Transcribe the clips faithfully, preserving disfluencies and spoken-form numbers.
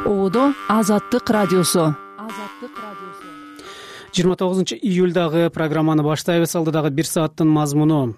Оодо Азаттык радиосу. жыйырма тогузунчу июлдагы программаны баштайбыз. Алдыдагы бир сааттын мазмуну.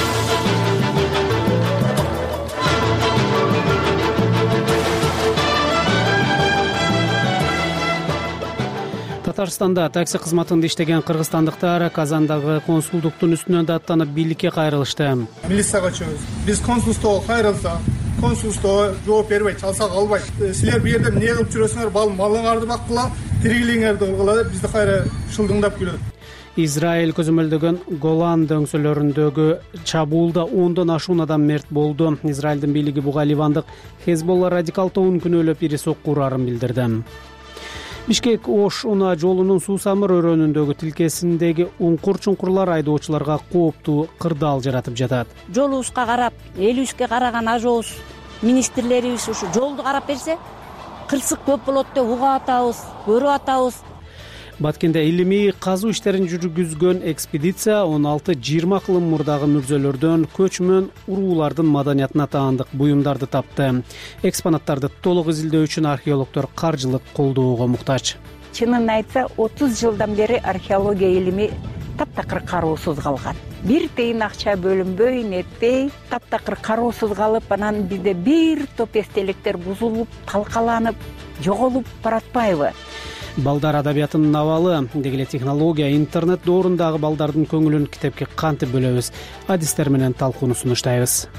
Татарстанда такси кызматында иштеген кыргызстандыктар Казандагы консулдуктун үстүнөн даттанып бийликке кайрылышты. Милицияга чыгабыз. Биз консулствого кайрылсак, консулство жооп бербейт, чалсак албайт. Силер бу жерде эмне кылып жүрөсүңөр? Бал малыңарды баккыла, тиригилиңерди кылгыла деп бизди кайра шылдыңдап күлөт. Израиль көзөмөлдөгөн Голан дөңсөлөрүндөгү чабуулда ондон ашуун адам мерт болду. Израилдин бийлиги буга Ливандык Хезболла радикал тобун күнөөлөп ири сокку урарын билдирди. Бишкек-Ош унаа жолунун Суусамыр өрөөнүндөгү тилкесиндеги уңкур-чуңкурлар айдоочуларга кооптуу кырдаал жаратып жатат. Жолубузга карап, элибизге караган ажообуз, министрлерибиз ушу жолду карап берсе, кырсык көп болот деп угуп атабыз, көрүп атабыз. Баткенде илимий казуу иштерин жүргүзгөн экспедиция он алты жыйырма кылым мурдагы мүрзөлөрдөн көчмөн уруулардын маданиятына таандык буюмдарды тапты. Экспонаттарды толук изилдөө үчүн археологдор каржылык колдоого муктач. Чынын айтса, отуз жылдан бери археология илими таптакыр кароосуз калган. Бир тыйын акча бөлүнбөй, нетпей, таптакыр кароосуз калып, анан бизде бир топ эстеликтер бузулуп, талкаланып, жоголуп баратпайбы? Балдар адабиятынын абалы, дегеле технология, интернет доорундагы балдардын көңүлүн китепке кантип бөлөбүз? Адистер менен талкууну сунуштайбыз.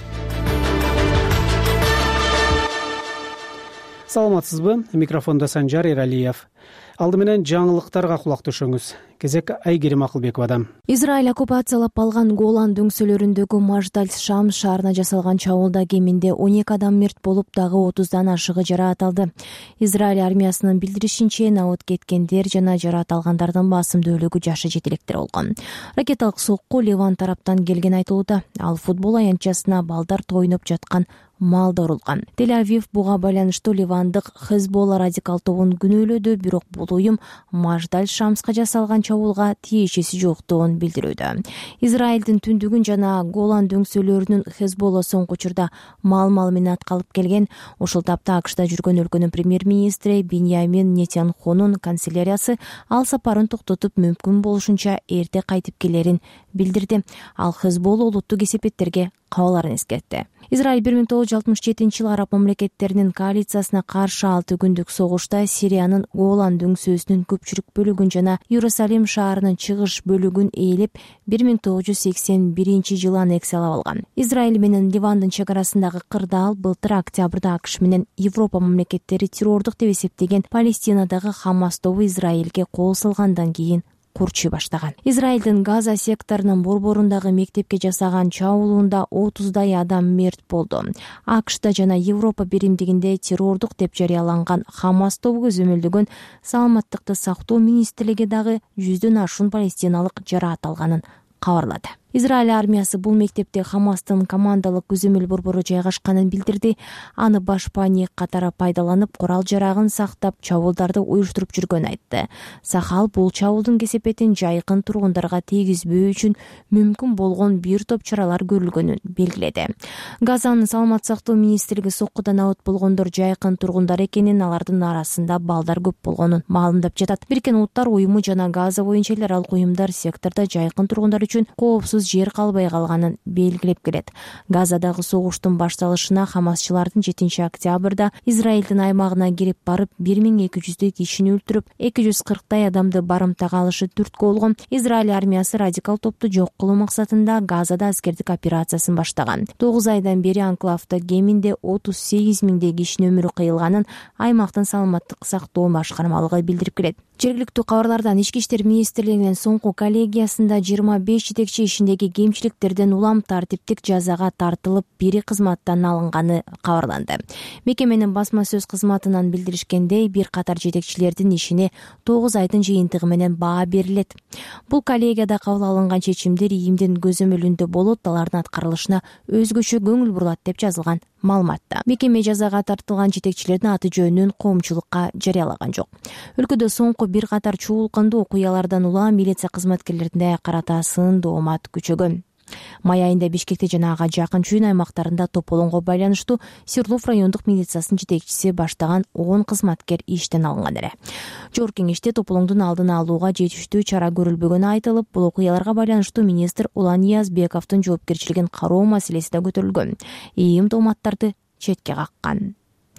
Саламатсызбы? Микрофондо Санжар Эралиев. Алды менен жаңылыктарга кулак түшүңүз. Кезек Айгерим Акылбековадан. Израиль оккупациялап алган Голан дөңсөлөрүндөгү Маждаль-Шамс шаарына жасалган чабуулда кеминде он эки адам мерт болуп, дагы отуздан ашыгы жараат алды. Израиль армиясынын билдиришинче, набыт кеткендер жана жараат алгандардын басымдуулугу жашы жетилектер болгон. Ракеталык сокку Ливан тараптан келген айтылууда. Ал футбол аянтчасына балдар тоюнуп жаткан малда урулган. Тель-Авив буга байланыштуу Ливандык Хезболла радикал тобун күнөөлөдү, бирок бул уюм Маждаль-Шамска жасалган чабуулга тиешеси жоктугун билдирүүдө. Израилдин түндүгүн жана Голан дөңсөлөрүнүн Хезболла соңку учурда мал-мал менен аткалып келген. Ушул тапта АКШда жүргөн өлкөнүн премьер-министри Биньямин Нетаньяхунун канцеляриясы ал сапарын токтотуп, мүмкүн болушунча эрте кайтып келерин билдирди. Ал Хезболла улуттук эсепеттерге кабыларын эскертти. Израиль бир миң тогуз жүз алтымыш жетинчи жылы араб мамлекеттеринин коалициясына каршы алты күндүк согушта Сириянын Голан дөңсөөсүнүн көпчүлүк бөлүгүн жана Иерусалим шаарынын чыгыш бөлүгүн ээлеп, бир миң тогуз жүз сексен биринчи жылы аннексиялап алган. Израиль менен Ливандын чек арасындагы кырдаал былтыр октябрда АКШ менен Европа мамлекеттери террордук деп эсептеген Палестинадагы Хамас тобу Израилге кол салгандан кийин курчуй баштаган. Израилдин Газа секторунун борборундагы мектепке жасаган чабуулунда отуздай адам мерт болду. АКШда жана Европа биримдигинде террордук деп жарыяланган Хамас тобу көзөмөлдөгөн саламаттыкты сактоо министрлиги дагы жүздөн ашуун палестиналык жараат алганын кабарлады. Израиль армиясы бул мектепте Хамастын командалык көзөмөл борбору жайгашканын билдирди. Аны баш паник катары пайдаланып, курал жарагын сактап, чабуулдарды уюштуруп жүргөнүн айтты. Сахал бул чабуулдун кесепетин жайкын тургундарга тийгизбөө үчүн мүмкүн болгон бир топ чаралар көрүлгөнүн белгиледи. Газанын саламат сактоо министрлиги соккудан абыт болгондор жайкын тургундар экенин, алардын арасында балдар көп болгонун маалымдап жатат. Бириккен Улуттар уюму жана Газа боюнча эл аралык уюмдар сектордо жайкын тургундар үчүн коопсуз жер калбай калганын белгилеп келет. Газадагы согуштун башталышына хамасчылардын жетинчи октябрда Израилдин аймагына кирип барып, бир миң эки жүздөй кишини өлтүрүп, эки жүз кырктай адамды барымтага алышы түрткү болгон. Израиль армиясы радикал топту жок кылуу максатында Газада аскердик операциясын баштаган. тогуз айдан бери анклавда кеминде отуз сегиз миңдей кишинин өмүрү кыйылганын аймактын саламаттык сактоо башкармалыгы билдирип келет. Жергиликтүү кабарлардан Ички иштер министрлигинин соңку коллегиясында жыйырма беш жетекчи ишиндеги кемчиликтерден улам тартиптик жазага тартылып, бири кызматтан алынганы кабарланды. Мекеменин басма сөз кызматынан билдиришкендей, бир катар жетекчилердин ишине тогуз айдын жыйынтыгы менен баа берилет. Бул коллегияда кабыл алынган чечимдер ИИМдин көзөмөлүндө болот, алардын аткарылышына өзгөчө көңүл бурулат деп жазылган маалыматта. Мекеме жазага тартылган жетекчилердин аты жөнүн коомчулукка жарыялаган жок. Өлкөдө соңку бир катар чуулкандуу окуялардан улам милиция кызматкерлерине карата сындуу маат күчөгөн. Май айында Бишкекте жана ага жакын чүйүн аймактарында тополоңго байланыштуу Свердлов райондук милициясынын жетекчиси баштаган он кызматкер иштен алынган эле. Жогорку кеңеште тополоңдун алдын алууга жетиштүү чара көрүлбөгөнү айтылып, бул окуяларга байланыштуу министр Улан Ниязбековдун жоопкерчилигин кароо маселеси да көтөрүлгөн. ИИМ тооматтарды четке каккан.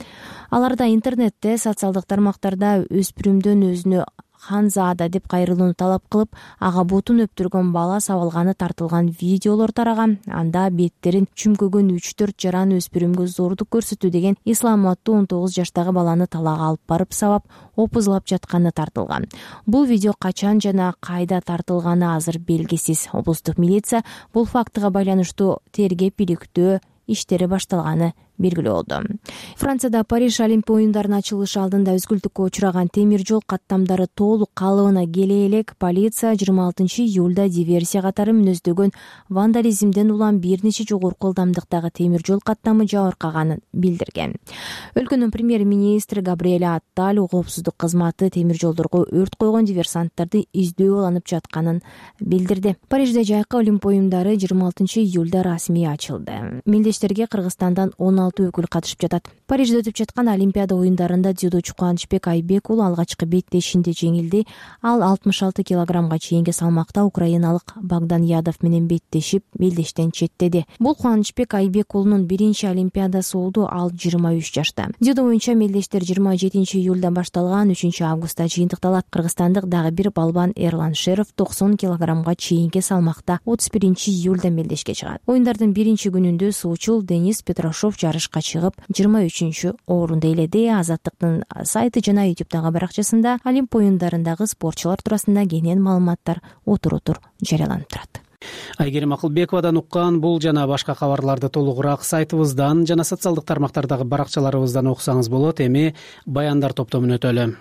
Аларда интернетте, социалдык тармактарда өспүрүмдөн өзүнө Ханзада деп кайрылууну талап кылып, ага бутун өптүргөн бала сабалганы тартылган видеолор тараган. Анда беттерин чүмкөгөн үч төрт жаран өспүрүмгө зордук көрсөтүү деген ислам аттуу он тогуз жаштагы баланы талаага алып барып сабап, опузлап жатканы тартылган. Бул видео качан жана кайда тартылганы азыр белгисиз. Облустук милиция бул фактыга байланыштуу тергеп иликтөө иштери башталганы белгилүү болду. Францияда Париж Олимпия оюндарынын ачылышы алдында үзгүлтүккө учураган темир жол каттамдары толук калыбына келе элек полиция жыйырма алтынчы июлда диверсия катары мүнөздөгөн вандализмден улам бир нече жогорку ылдамдыктагы темир жол каттамы жабыркаганын билдирген. Өлкөнүн премьер-министри Габриэль Атталь коопсуздук кызматы темир жолдорго өрт койгон диверсанттарды издөө алынып жатканын билдирди. Парижде жайкы Олимпия оюндары жыйырма алтынчы июлда расмий ачылды. Мелдештерге Кыргызстандан он алты өкүл катышып жатат. Парижде өтүп жаткан Олимпиада оюндарында дзюдочу Кубанычбек Айбек уулу алгачкы беттешинде жеңилди. Ал алтымыш алты килограммга чейинки салмакта украиналык Богдан Ядов менен беттешип, мелдештен четтеди. Бул Кубанычбек Айбек уулунун биринчи Олимпиадасы болду. Ал жыйырма үч жашта. Дзюдо боюнча мелдештер жыйырма жетинчи июлда башталган, үчүнчү августта жыйынтыкталат. Кыргызстандык дагы бир балбан Эрлан Шеров токсон килограммга чейинки салмакта отуз биринчи июлда мелдешке чыгат. Оюндардын биринчи күнүндө суучул Денис Петрашов жарышка чыгып, жыйырма үчүнчү орунду ээледи. Азаттыктын сайты жана ютубтагы баракчасында Олимпия оюндарындагы спортчулар туурасында кенен маалыматтар отур-отур жарыяланып турат. Айгерим Акылбековадан уккан бул жана башка кабарларды толугураак сайтыбыздан жана социалдык тармактардагы баракчаларыбыздан окусаңыз болот. Эми баяндар топтомун өтөлү.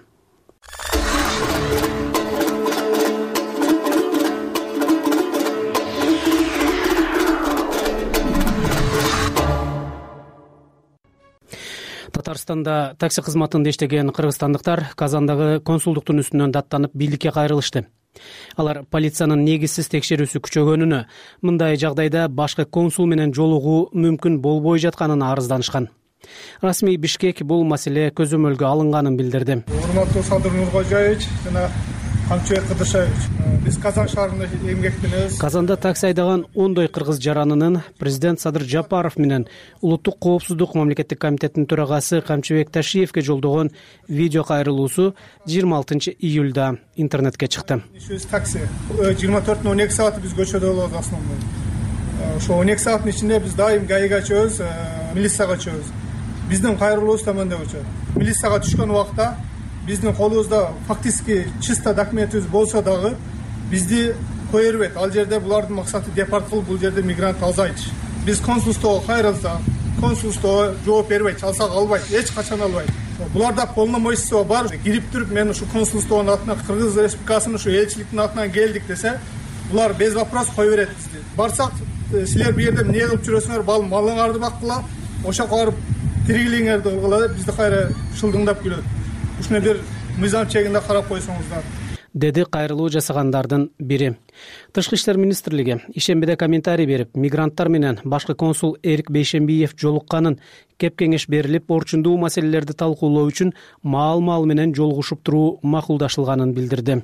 Татарстанда такси кызматында иштеген кыргызстандыктар Казандагы консулдуктун үстүнөн даттанып бийликке кайрылышты. Алар полициянын негизсиз текшерүүсү күчөгөнүнө, мындай жагдайда башкы консул менен жолугуу мүмкүн болбой жатканына арызданышкан. Расмий Бишкек бул маселе көзөмөлгө алынганын билдирди. Урматтуу Садыр Нуркожаевич жана Камчыбек Кыдыршевич, биз Казан шаарында эмгектенебиз. Казанда такси айдаган ондой кыргыз жаранынын президент Садыр Жапаров менен Улуттук коопсуздук мамлекеттик комитетинин төрагасы Камчыбек Ташиевке жолдогон видео кайрылуусу жыйырма алтынчы июлда интернетке чыкты. Такси жыйырма төрттүн он эки сааты биз көчөдө болобуз основной. Ошо он эки сааттын ичинде биз дайым ГАИга чыгабыз, милицияга чыгабыз. Биздин кайрылуубуз таманда болчу. Милицияга түшкөн убакта биздин колубузда фактически чисто документибиз болсо дагы бизди кое бербейт. Ал жерде булардын максаты депорт кылып, бул жерде мигрант алзайчы. Биз консулствого кайрылсак, консулство жооп бербейт, алсак албайт, эч качан албайт. Буларда полномочия бар. Кирип туруп мен ушу консулствонун атынан, Кыргыз Республикасынын ушу элчиликтин атынан келдик десе, булар без вопрос кое берет бизди. Барсак, силер бу жерде эмне кылып жүрөсүңөр, бал малыңарды баккыла, ошо барып тиригилиңерди кылгыла, бизди кайра шылдыңдап күлөт. Ушуну бир мыйзам чегинде карап койсоңуздар, деди кайрылуу жасагандардын бири. Тышкы иштер министрлиги ишембиде комментарий берип, мигранттар менен башкы консул Эрик Бейшембиев жолукканын, кеп кеңеш берилип, орчундуу маселелерди талкуулоо үчүн маал-маал менен жолугушуп туруу макулдашылганын билдирди.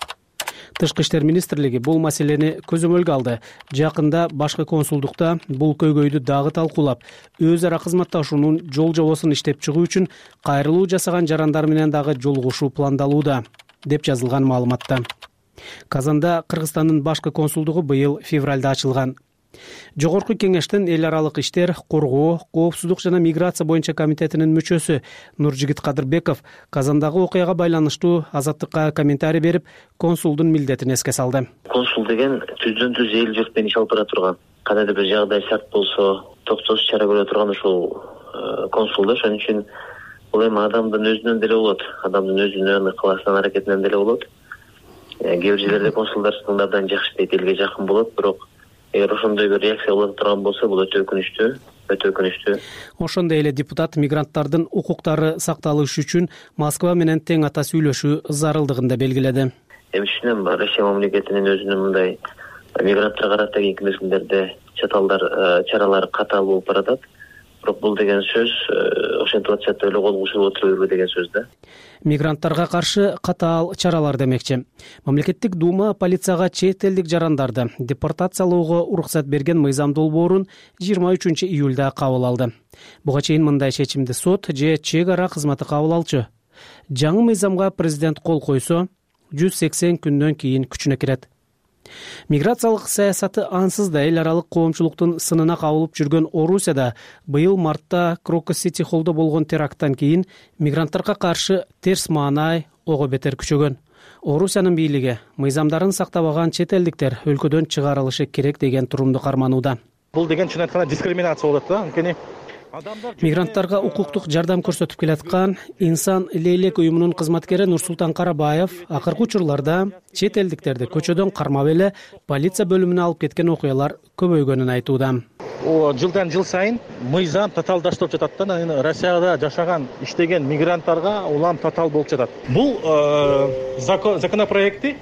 Тышкы иштер министрлиги бул маселени көзөмөлгө алды. Жакында башкы консулдукта бул көйгөйдү дагы талкуулап, өз ара кызматташуунун жол жобосун иштеп чыгуу үчүн кайрылуу жасаган жарандар менен дагы жолугушуу пландалууда, деп жазылган маалыматта. Казанда Кыргызстандын башкы консулдугу быйыл февралда ачылган. Жогорку кеңештин эл аралык иштер, коргоо, коопсуздук жана миграция боюнча комитетинин мүчөсү Нуржигит Кадырбеков Казандагы окуяга байланыштуу Азаттыкка комментарий берип, консулдун милдетин эске салды. Консул деген түздөн түз эл журтпен иш алып бара турган, кандайдыр бир жагдай шарт болсо токтосуз чара көрө турган ушул консул да. Ошон үчүн бул эми адамдын өзүнөн деле болот, адамдын өзүнүн ыкыласынан, аракетинен деле болот. Кээ бир жерлерде консулдар абдан жакшы дейт, элге жакын болот, бирок эгер ошондой бир реакция боло турган болсо, бул өтө өкүнүчтүү, өтө өкүнүчтүү. Ошондой эле депутат мигранттардын укуктары сакталышы үчүн Москва менен тең ата сүйлөшүү зарылдыгын да белгиледи. Эми түшүнөм, Россия мамлекетинин өзүнүн мындай мигранттарга карата кийинки мезгилдерде чаталдар чаралары катаал болуп баратат. Бирок бул деген сөз ошентип атышат эле кол кушуп отура бербе деген сөз да. Мигранттарга каршы катаал чаралар демекчи. Мамлекеттик дума полицияга чет элдик жарандарды депортациялоого уруксат берген мыйзам долбоорун жыйырма үчүнчү июлда кабыл алды. Буга чейин мындай чечимди сот же чек ара кызматы кабыл алчу. Жаңы мыйзамга президент кол койсо, жүз сексен күндөн кийин күчүнө кирет. Миграциялык саясаты ансыз да эл аралык коомчулуктун сынына кабылып жүргөн Орусияда быйыл мартта Крокус-Сити холлдо болгон теракттан кийин мигранттарга каршы терс маанай ого бетер күчөгөн. Орусиянын бийлиги мыйзамдарын сактабаган чет элдиктер өлкөдөн чыгарылышы керек деген турумду карманууда. Бул деген чын айтканда дискриминация болот да. Анткени мигранттарга укуктук жардам көрсөтүп келаткан Инсан Лейлек уюмунун кызматкери Нурсултан Карабаев акыркы учурларда чет элдиктерди көчөдөн кармап эле полиция бөлүмүнө алып кеткен окуялар көбөйгөнүн айтууда. Жылдан жыл сайын мыйзам татаалдаштырып жатат да. Россияда жашаган, иштеген мигранттарга улам татаал болуп жатат. Бул законопроекти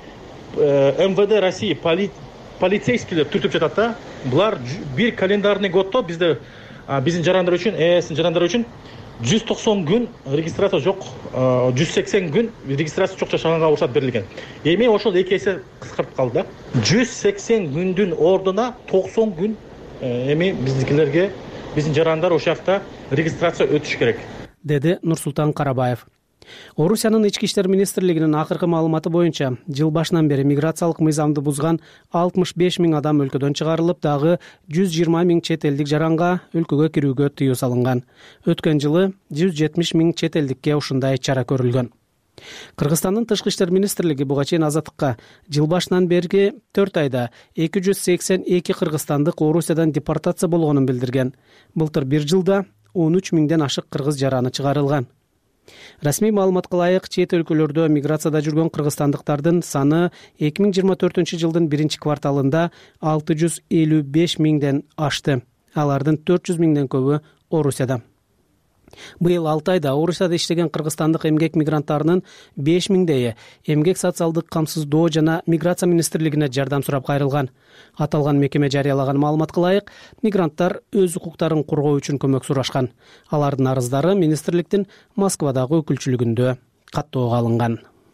эм вэ дэ России полицейскийлер түртүп жатат да. Булар бир календарный годдо бизде биздин жарандар үчүн, эсин жарандар үчүн жүз токсон күн регистрация жок, жүз сексен күн регистрация жок жашаганга уруксат берилген. Эми ошол эки эсе кыскартып калды. жүз сексен күндүн ордуна токсон күн эми биздикилерге, биздин жарандар ошол жакта регистрация өтүш керек, деди Нурсултан Карабаев. Орусиянын ички иштер министрлигинин акыркы маалыматы боюнча, жыл башынан бери миграциялык мыйзамды бузган алтымыш беш миң адам өлкөдөн чыгарылып, дагы жүз жыйырма миң чет элдик жаранга өлкөгө кирүүгө тыюу салынган. Өткөн жылы жүз жетимиш миң чет элдикке ушундай чара көрүлгөн. Кыргызстандын тышкы иштер министрлиги буга чейин Азаттыкка жыл башынан берги төрт айда эки жүз сексен эки кыргызстандык Орусиядан депортация болгонун билдирген. Былтыр бир жылда он үч миңден ашык кыргыз жараны чыгарылган. Расмий маалыматка ылайык, чет өлкөлөрдө миграцияда жүргөн кыргызстандыктардын саны эки миң жыйырма төртүнчү жылдын биринчи кварталында алты жүз элүү беш миңден ашты. Алардын төрт жүз миңден көбү Орусияда. Быйыл алты айда Орусияда иштеген кыргызстандык эмгек мигранттарынын беш миңдейи эмгек социалдык камсыздоо жана миграция министрлигине жардам сурап кайрылган. Аталган мекеме жарыялаган маалыматка ылайык, мигранттар өз укуктарын коргоо үчүн көмөк сурашкан. Алардын арыздары министрликтин Москвадагы өкүлчүлүгүндө каттоого алынган.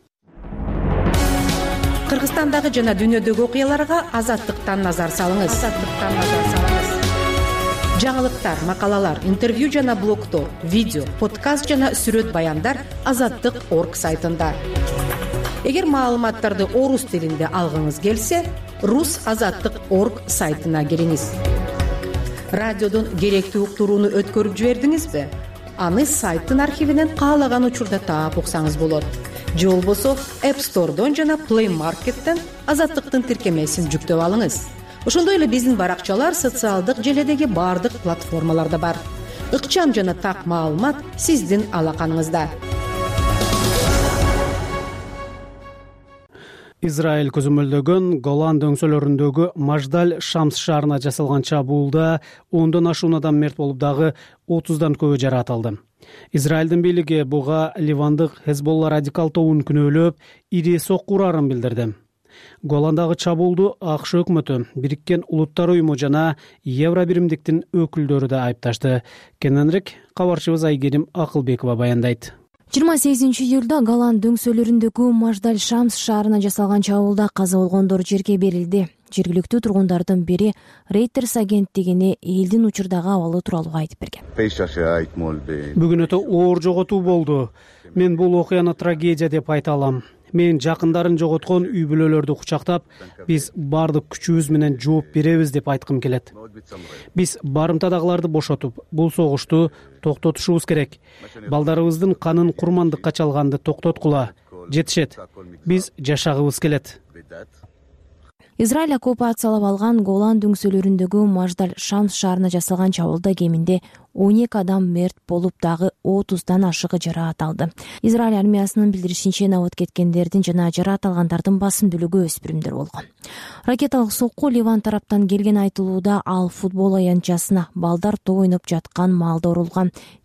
Кыргызстандагы жана дүйнөдөгү окуяларга Азаттыктан назар салыңыз. Азаттыктан назар салыңыз. Жаңылыктар, макалалар, интервью жана блогтор, видео, подкаст жана сүрөт баяндар азаттык точка орг сайтында. Эгер маалыматтарды орус тилинде алгыңыз келсе, рус азаттык точка орг сайтына кириңиз. Радиодон керектүү уктурууну өткөрүп жибердиңизби? Аны сайттын архивинен каалаган учурда таап уксаңыз болот. Же болбосо App Store'дон жана Play Market'тен азаттыктын тиркемесин жүктөп алыңыз. Ошондой эле биздин баракчалар социалдык желедеги бардык платформаларда бар. Ыкчам жана так маалымат сиздин алаканыңызда. Израиль көзөмөлдөгөн Голан дөңсөлөрүндөгү Маждаль Шамс шаарына жасалган чабуулда ондон ашуун адам мерт болуп, дагы отуздан көбү жаракат алды. Израилдин бийлиги буга Ливандык Хезболла радикал тобун күнөөлөп, ири сокку урарын билдирди. Голандагы чабуулду АКШ өкмөтү, Бириккен Улуттар уюму жана Евробиримдиктин өкүлдөрү да айыпташты. Кененирээк кабарчыбыз Айгерим Акылбекова баяндайт. жыйырма сегизинчи июлда Голан дөңсөлөрүндөгү Маждаль Шамс шаарына жасалган чабуулда каза болгондор жерге берилди. Жергиликтүү тургундардын бири Reuters агенттигине элдин учурдагы абалы тууралуу айтып берген. Бүгүн өтө оор жоготуу болду. Мен бул окуяны трагедия деп айта алам. Мен жакындарын жоготкон үй бүлөлөрдү кучактап, биз бардык күчүбүз менен жооп беребиз деп айткым келет. Биз барымтадагыларды бошотуп, бул согушту токтотушубуз керек. Балдарыбыздын канын курмандыкка чалганды токтоткула. Жетишет. Биз жашагыбыз келет. Израиль оккупациялап алган Голан дөңсөлөрүндөгү Маждаль Шамс шаарына жасалган чабуулда кеминде он эки адам мерт болуп, дагы отуздан ашыгы жаракат алды. Израиль армиясынын билдиришинче, набат кеткендердин жана жаракат алгандардын басымдүүлүгү өспүрүмдөр болгон. Ракеталык сокку Ливан тараптан келген айтылууда, ал футбол аянтчасына балдар топ ойноп жаткан маалда урулган.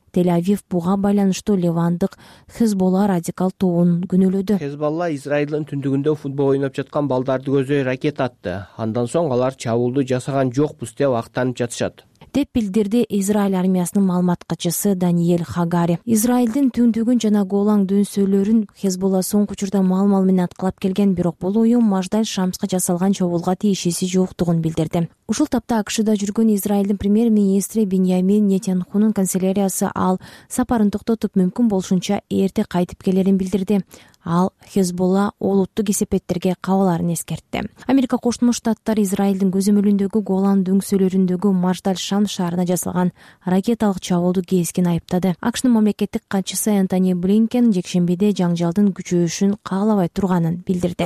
Тель-Авив буга байланыштуу Ливандык Хезболла радикал тобун күнөөлөдү. Хезболла Израилдин түндүгүндө футбол ойноп жаткан балдарды көздөй ракета атты. Андан соң алар чабуулду жасаган жокпуз деп актанып жатышат, деп билдирди Израиль армиясынын маалымат катчысы Даниэль Хагари. Израилдин түндүгүн жана Голан дөңсөлөрүн Хезболла соңку учурда мал-мал менен аткылап келген, бирок бул уюм Маждаль Шамска жасалган чабуулга тиешеси жоктугун билдирди. Ушул тапта АКШда жүргөн Израилдин премьер-министри Биньямин Нетаньяхунун канцеляриясы ал сапарын токтотуп мүмкүн болушунча эрте кайтып келерин билдирди. Ал Хезболла олуттук кесепеттерге кабыларын эскертти. Америка Коштмо Штаттары Израилдин көзөмөлүндөгү Голан дөңсөлөрүндөгү Маждаль Шам шаарына жасалган ракеталык чабуулду кескен айыптады. АКШнын мамлекеттик катчысы Энтони Блинкен жекшембиде жаңжалдын күчөйүшүн каалабай турганын билдирди.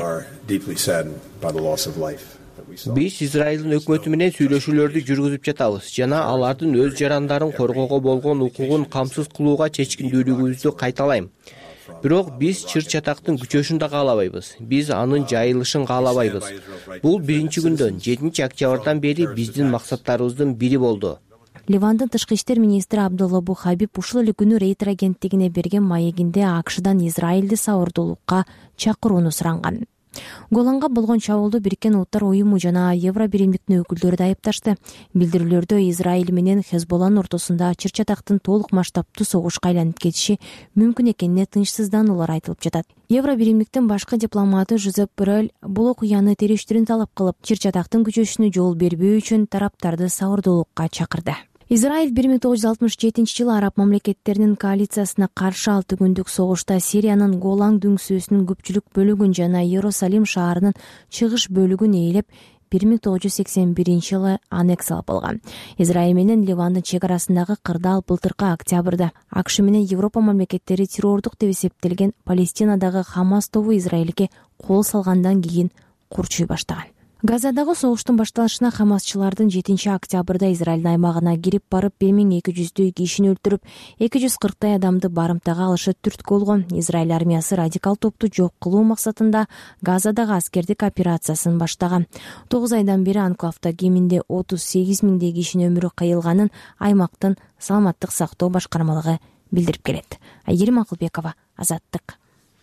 Биз Израилдин өкмөтү менен сүйлөшүүлөрдү жүргүзүп жатабыз жана алардын өз жарандарын коргоого болгон укугун камсыз кылууга чечкиндүүлүгүбүздү кайталайм. Бирок биз чыр-чатактын күчөшүн да каалабайбыз. Биз анын жайылышын каалабайбыз. Бул биринчи күндөн, жетинчи октябрдан бери биздин максаттарыбыздын бири болду. Ливандын тышкы иштер министри Абдулла Бухабиб ушул эле күнү Рейтер агенттигине берген маегинде АКШдан Израилди сабырдуулукка чакырууну суранган. Голанга болгон чабуулду Бириккен Улуттар уюму жана Евро биримдиктин өкүлдөрү да айыпташты. Билдирүүлөрдө Израиль менен Хезболланын ортосунда чыр-чатактын толук масштабтуу согушка айланып кетиши мүмкүн экенине тынчсыздануулар айтылып жатат. Евро биримдиктин башкы дипломаты Жозеп Боррель бул окуяны териштирүүнү талап кылып, чыр-чатактын күчөшүнө жол бербөө үчүн тараптарды сабырдуулукка чакырды. Израиль бир миң тогуз жүз алтымыш жетинчи жылы араб мамлекеттеринин коалициясына каршы алты күндүк согушта Сириянын Голан дөңсөөсүнүн көпчүлүк бөлүгүн жана Иерусалим шаарынын чыгыш бөлүгүн ээлеп, бир миң тогуз жүз сексен биринчи жылы аннексиялап алган. Израиль менен Ливандын чек арасындагы кырдаал былтыркы октябрда АКШ менен Европа мамлекеттери террордук деп эсептелген Палестинадагы Хамас тобу Израилге кол салгандан кийин курчуй баштаган. Газадагы согуштун башталышына Хамасчылардын жетинчи октябрда Израилдин аймагына кирип барып бир миң эки жүздөй кишини өлтүрүп, эки жүз кырктай адамды барымтага алышы түрткү болгон. Израиль армиясы радикал топту жок кылуу максатында Газадагы аскердик операциясын баштаган. тогуз айдан бери анклавда кеминде отуз сегиз миңдей кишинин өмүрү кыйылганын аймактын саламаттык сактоо башкармалыгы билдирип келет. Айгерим Акылбекова, Азаттык.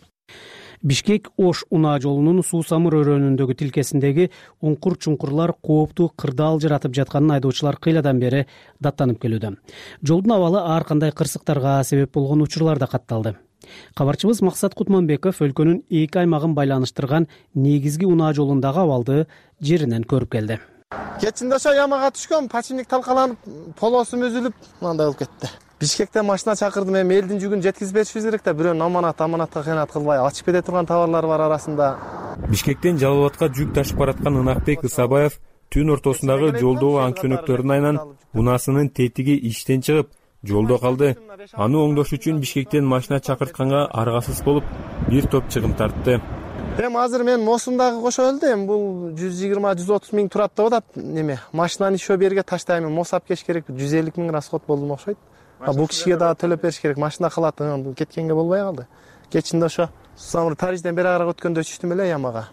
Бишкек-Ош унаа жолунун Суу-Самыр өрөөнүндөгү тилкесиндеги уңкур-чуңкурлар кооптуу кырдаал жаратып жатканын айдоочулар кыйладан бери даттанып келүүдө. Жолдун абалы ар кандай кырсыктарга себеп болгон учурлар да катталды. Кабарчыбыз Максат Кутманбеков өлкөнүн эки аймагын байланыштырган негизги унаа жолундагы абалды жеринен көрүп келди. Кечинде ошо ямага түшкөн, пачимник талкаланып, полосум үзүлүп, мындай болуп кетти. Бишкектен машина чакырдым, эми элдин жүгүн жеткизип беришибиз керек да, бирөөнүн аманат аманатка кыянат кылбай, ачып кете турган товарлар бар арасында. Бишкектен Жалал Абадка жүк ташып бараткан Ынакбек Ысабаев түн ортосундагы жолдогу аң чөнөктөрдүн айынан унаасынын тетиги иштен чыгып, жолдо калды. Аны оңдош үчүн Бишкектен машина чакыртканга аргасыз болуп, бир топ чыгым тартты. Эми азыр мен Мосумдагы кошо өлдү, эми бул жүз жыйырма жүз отуз миң турат деп атат. Неме, машинаны ишөө берге таштайм, Мосап кеш керек, жүз элүү миң расход болду окшойт. Бул кишиге да төлөп бериш керек, машина кылат, бул кеткенге болбой калды. Кечинде ошо Суу-Самыр Парижден бери ара өткөндө түштүм эле ямага.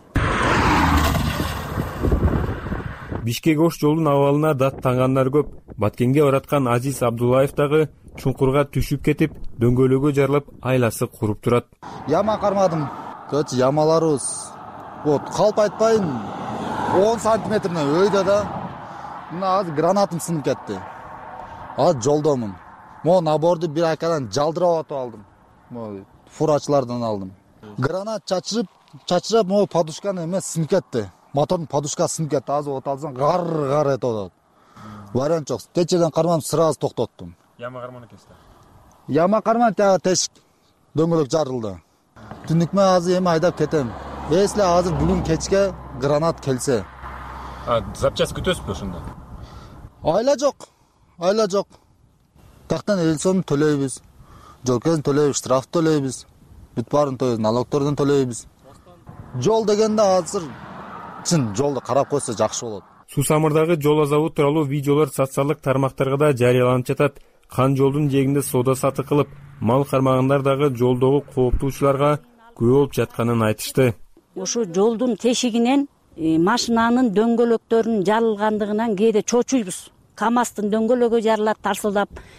Бишкек-Ош жолдун абалына даттангандар көп. Баткенге бараткан Азиз Абдуллаев дагы чуңкурга түшүп кетип, дөңгөлөгү жарылып, айласы куруп турат. Яма кармадым. Көч ямаларыбыз. Вот, калп айтпайын, он сантиметрден өйдө да. Мына азыр гранатым сынып кетти. Азыр жолдомун. Мо наборду бир айкадан жалдырап атып алдым. Мо фурачылардан алдым. Гранат чачырып, чачырап мо подушканы эмес сынып кетти. Мотордун подушкасы сынып кетти. Азыр от алсаң гар-гар этип атат. Вариант жок. Течеден кармам сразу токтоттум. Яма карман экенсиз. Яма карман тагы тешик дөңгөлөк жарылды. Түнүкмө азыр эми айдап кетем. Эсле азыр бүгүн кечке гранат келсе. А запчасть күтөсүзбү ошондо? Айла жок. Айла жок. Тактан эл сомун төлөйбүз. Жол кезин төлөйбүз, штраф төлөйбүз. Бүт баарын төлөйбүз, налогтордон төлөйбүз. Жол дегенде азыр чын жолду карап койсо жакшы болот. Суу-Самырдагы жол азабы тууралуу видеолор социалдык тармактарга да жарыяланып жатат. Кан жолдун жээгинде соода сатык кылып, мал кармагандар дагы жолдогу кооптуучуларга күбө болуп жатканын айтышты. Ошо жолдун тешигинен машинанын дөңгөлөктөрүнүн жарылгандыгынан кээде чочуйбуз. КамАЗдын дөңгөлөгү жарылат тарсылдап.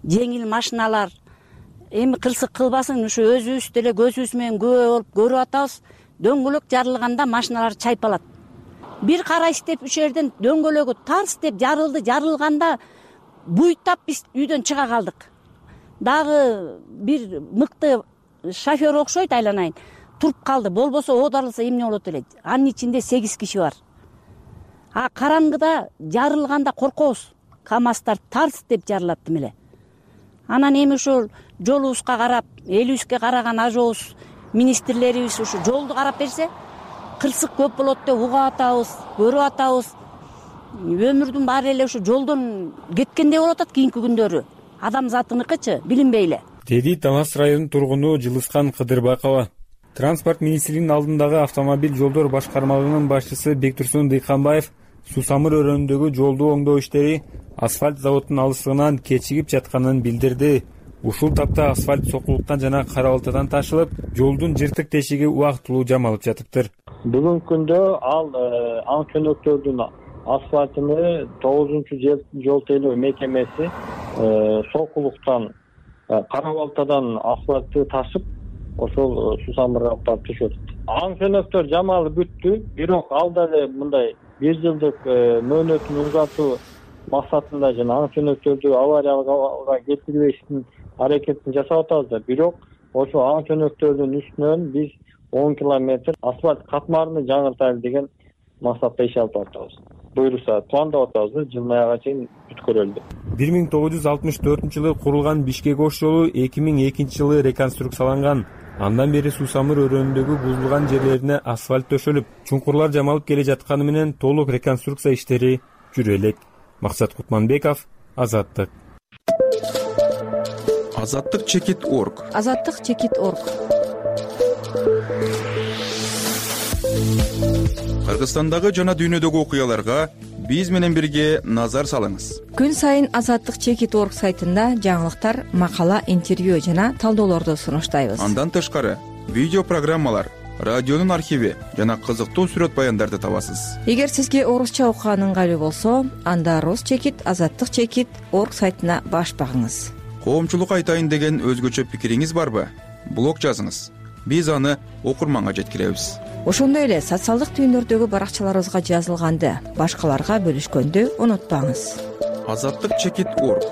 жеңил машиналар. Эми кырсык кылбасын, ушу өзүбүз деле көзүбүз менен күбө болуп көрүп атабыз. Дөңгөлөк жарылганда машиналар чайпалат. Бир карайш деп үч жерден дөңгөлөгү тарс деп жарылды. Жарылганда буйтап биз үйдөн чыга калдык. Дагы бир мыкты шофер окшойт, айланайын, туруп калды. Болбосо оодарылса эмне болот эле? Анын ичинде сегиз киши бар. А караңгыда жарылганда коркобуз. КамАЗдар тарс деп жарылат эле. Анан эми ошол жолубузга карап, элибизге караган ажообуз, министрлерибиз ушу жолду карап берсе, кырсык көп болот деп угуп атабыз, көрүп атабыз. Өмүрдүн баары эле ушу жолдон кеткендей болуп атат кийинки күндөрү. Адамзатыныкычы билинбей эле, деди Талас районунун тургуну Жылыскан Кыдырбакова. Транспорт министринин алдындагы автомобиль жолдор башкармалыгынын башчысы Бектурсун Дыйканбаев Сусамыр өрөөнүндөгү жолду оңдоо иштери асфальт заводунун алыстыгынан кечигип жатканын билдирди. Ушул тапта асфальт сокулуктан жана кара балтадан ташылып, жолдун жыртык тешиги убактылуу жамалып жатыптыр. Бүгүнкү күндө ал аң чөнөктөрдүн асфальтыны тогузунчу жол тейлөө мекемеси сокулуктан кара балтадан асфальтты ташып, ошол Сусамырга барып түшөт. Аң чөнөктөр жамалып бүттү, бирок ал дагы мындай бир жылдык мөөнөтүн узартуу максатында жана аң чөнөктөрдү аварияга кетирбештин аракетин жасап атабыз. Бирок ошо аң чөнөктөрдүн үстүнөн биз он километр асфальт катмарыны жаңыртайлы деген максатта иш алып атабыз. Буюрса пландап атабыз, жылдын аягына чейин бүткөрөлдү. бир миң тогуз жүз алтымыш төртүнчү жылы курулган Бишкек-Ош жолу эки миң экинчи жылы реконструкцияланган. Андан бери Сусамыр өрөөнүндөгү бузулган жерлерине асфальт төшөлүп, чуңкурлар жамалып келе жатканы менен толук реконструкция иштери жүрө элек. Максат Кутманбеков, Азаттык. Азаттык чекит точка орг. Азаттык чекит точка орг. Кыргызстандагы жана дүйнөдөгү окуяларга биз менен бирге назар салыңыз. Күн сайын Азаттык чекит точка орг сайтында жаңылыктар, макала, интервью жана талдоолорду сунуштайбыз. Андан тышкары видео программалар, радионун архиви жана кызыктуу сүрөт баяндарды табасыз. Эгер сизге орусча окуган ыңгайлуу болсо, анда Рус чекит, Азаттык чекит точка орг сайтына баш багыңыз. Коомчулук айтайын деген өзгөчө пикириңиз барбы? Блог жазыңыз. Биз аны окурманга жеткиребиз. Ошондой эле социалдык түйүндөрдөгү баракчаларыбызга жазылганды башкаларга бөлүшкөндү унутпаңыз. Азаттык чекит точка орг.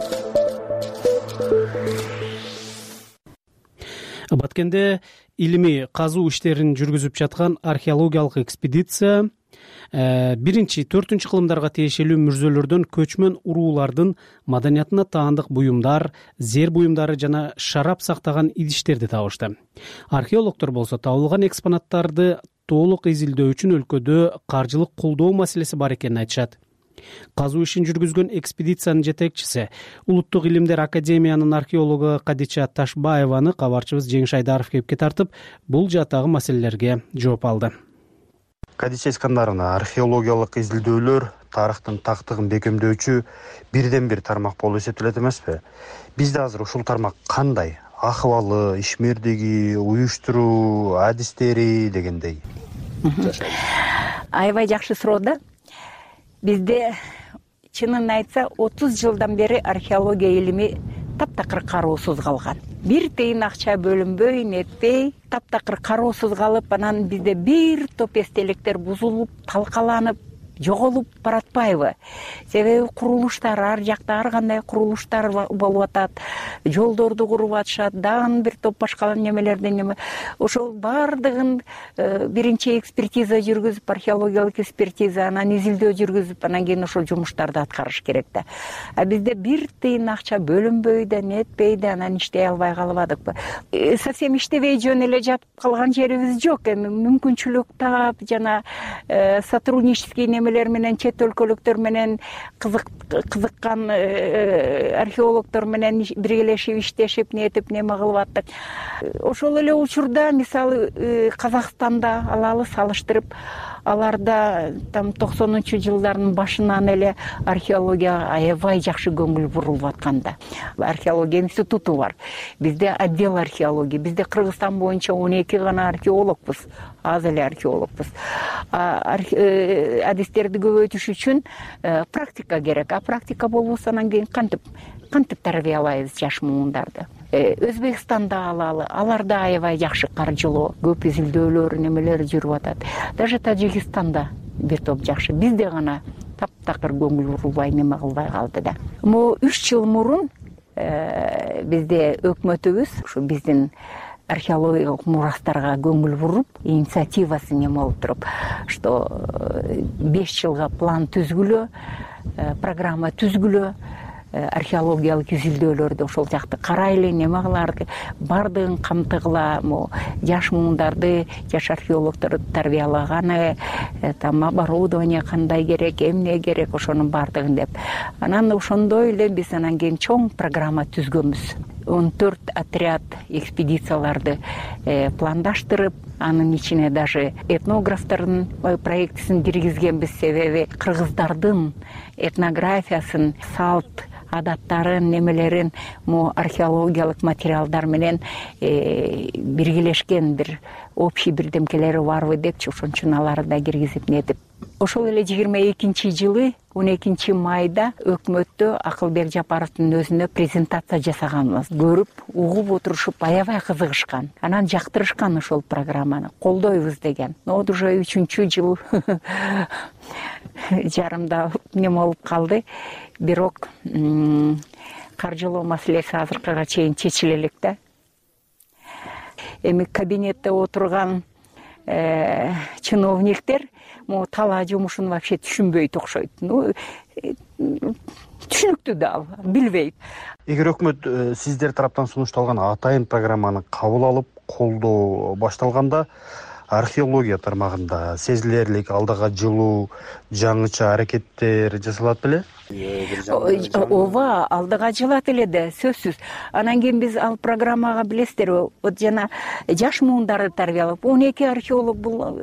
Баткенде илимий казуу иштерин жүргүзүп жаткан археологиялык экспедиция биринчи, төртүнчү кылымдарга тиешелүү мүрзөлөрдөн көчмөн уруулардын маданиятына таандык буюмдар, зер буюмдары жана шарап сактаган идиштерди табышты. Археологдор болсо табылган экспонаттарды толук изилдөө үчүн өлкөдө каржылык колдоо маселеси бар экенин айтышат. Казуу ишин жүргүзгөн экспедициянын жетекчиси, Улуттук илимдер академиянын археологу Кадича Ташбаеваны кабарчыбыз Жеңиш Айдаров кепке тартып, бул жаатагы маселелерге жооп алды. Кадича Искандаровна, археологиялык изилдөөлөр тарыхтын тактыгын бекемдөөчү бирден бир тармак болуп эсептелет эмеспи? Бизде азыр ушул тармак кандай? Акыбалы, ишмердиги, уюштуруу адистери дегендей. Аябай жакшы суроо да. Бизде чынын айтса отуз жылдан бери археология илими таптакыр кароосуз калган. Бир тыйын акча бөлүнбөй, нетпей, таптакыр кароосуз калып, анан бизде бир топ эстеликтер бузулуп, талкаланып, жоголуп баратпайбы? Себеби курулуштар, ар жакта ар кандай курулуштар болуп атат, жолдорду куруп атышат, дагы бир топ башка немелерден неме. Ошол бардыгын биринчи экспертиза жүргүзүп, археологиялык экспертиза, анан изилдөө жүргүзүп, анан кийин ошол жумуштарды аткарыш керек да. А бизде бир тыйын акча бөлүнбөй да, нетпей да, анан иштей албай калбадыкпы? Совсем иштебей жөн эле жатып калган жерибиз жок. Эми мүмкүнчүлүк таап жана сотруднический немелер менен, чет өлкөлүктөр менен кызыккан археологдор менен биргелешип иштешип, нетип неме кылып аттык. Ошол эле учурда мисалы Казакстанда алалы салыштырып, аларда там токсонунчу жылдардын башынан эле археологияга аябай жакшы көңүл бурулуп атканда. Археология институту бар. Бизде отдел археология. Бизде Кыргызстан боюнча он эки гана археологбуз. Аз эле археологбуз. Адистер биликтерди көбөйтүш үчүн практика керек. А практика болбосо анан кийин кантип кантип тарбиялайбыз жаш муундарды? Өзбекстанда алалы, аларда аябай жакшы каржылоо, көп изилдөөлөр, немелер жүрүп атат. Даже Тажикстанда бир топ жакшы. Бизде гана таптакыр көңүл бурулбай неме кылбай калды да. Могу үч жыл мурун бизде өкмөтүбүз ушу биздин археологиялык мурастарга көңүл буруп, инициативасы неме болуп туруп, что беш жылга план түзгүлө, программа түзгүлө, археологиялык изилдөөлөрдү ошол жакты карайлы, неме кыларды, баардыгын камтыгыла, могу жаш муундарды, жаш археологторду тарбиялаганы, там оборудование кандай керек, эмне керек, ошонун баардыгын деп. Анан ошондой эле биз анан кийин чоң программа түзгөнбүз. он төрт отряд экспедицияларды пландаштырып, анын ичине даже этнографтардын проектисин киргизгенбиз. Себеби кыргыздардын этнографиясын, салт адаттарын, немелерин могу археологиялык материалдар менен биргелешкен бир общий бирдемкелери барбы депчи, ошон үчүн аларды да киргизип нетип. Ошол эле жыйырма экинчи жылы он экинчи майда өкмөттө Акылбек Жапаровдун өзүнө презентация жасаганбыз. Көрүп, угуп отурушуп аябай кызыгышкан. Анан жактырышкан ошол программаны. Колдойбуз деген. Вот уже үчүнчү жыл жарымда неме болуп калды. Бирок каржылоо маселеси азыркыга чейин чечиле элек да. Эми кабинетте отурган чиновниктер могу талаа жумушун вообще түшүнбөйт окшойт. Ну, түшүнүктүү да, билбейт. Эгер өкмөт сиздер тараптан сунушталган атайын программаны кабыл алып, колдоо башталганда, археология тармагында сезилерлик алдыга жылуу жаңыча аракеттер жасалат беле? Ооба, алдыга жылат эле да, сөзсүз. Анан кийин биз ал программага билесиздерби, вот жана жаш муундарды тарбиялап, он эки археолог бул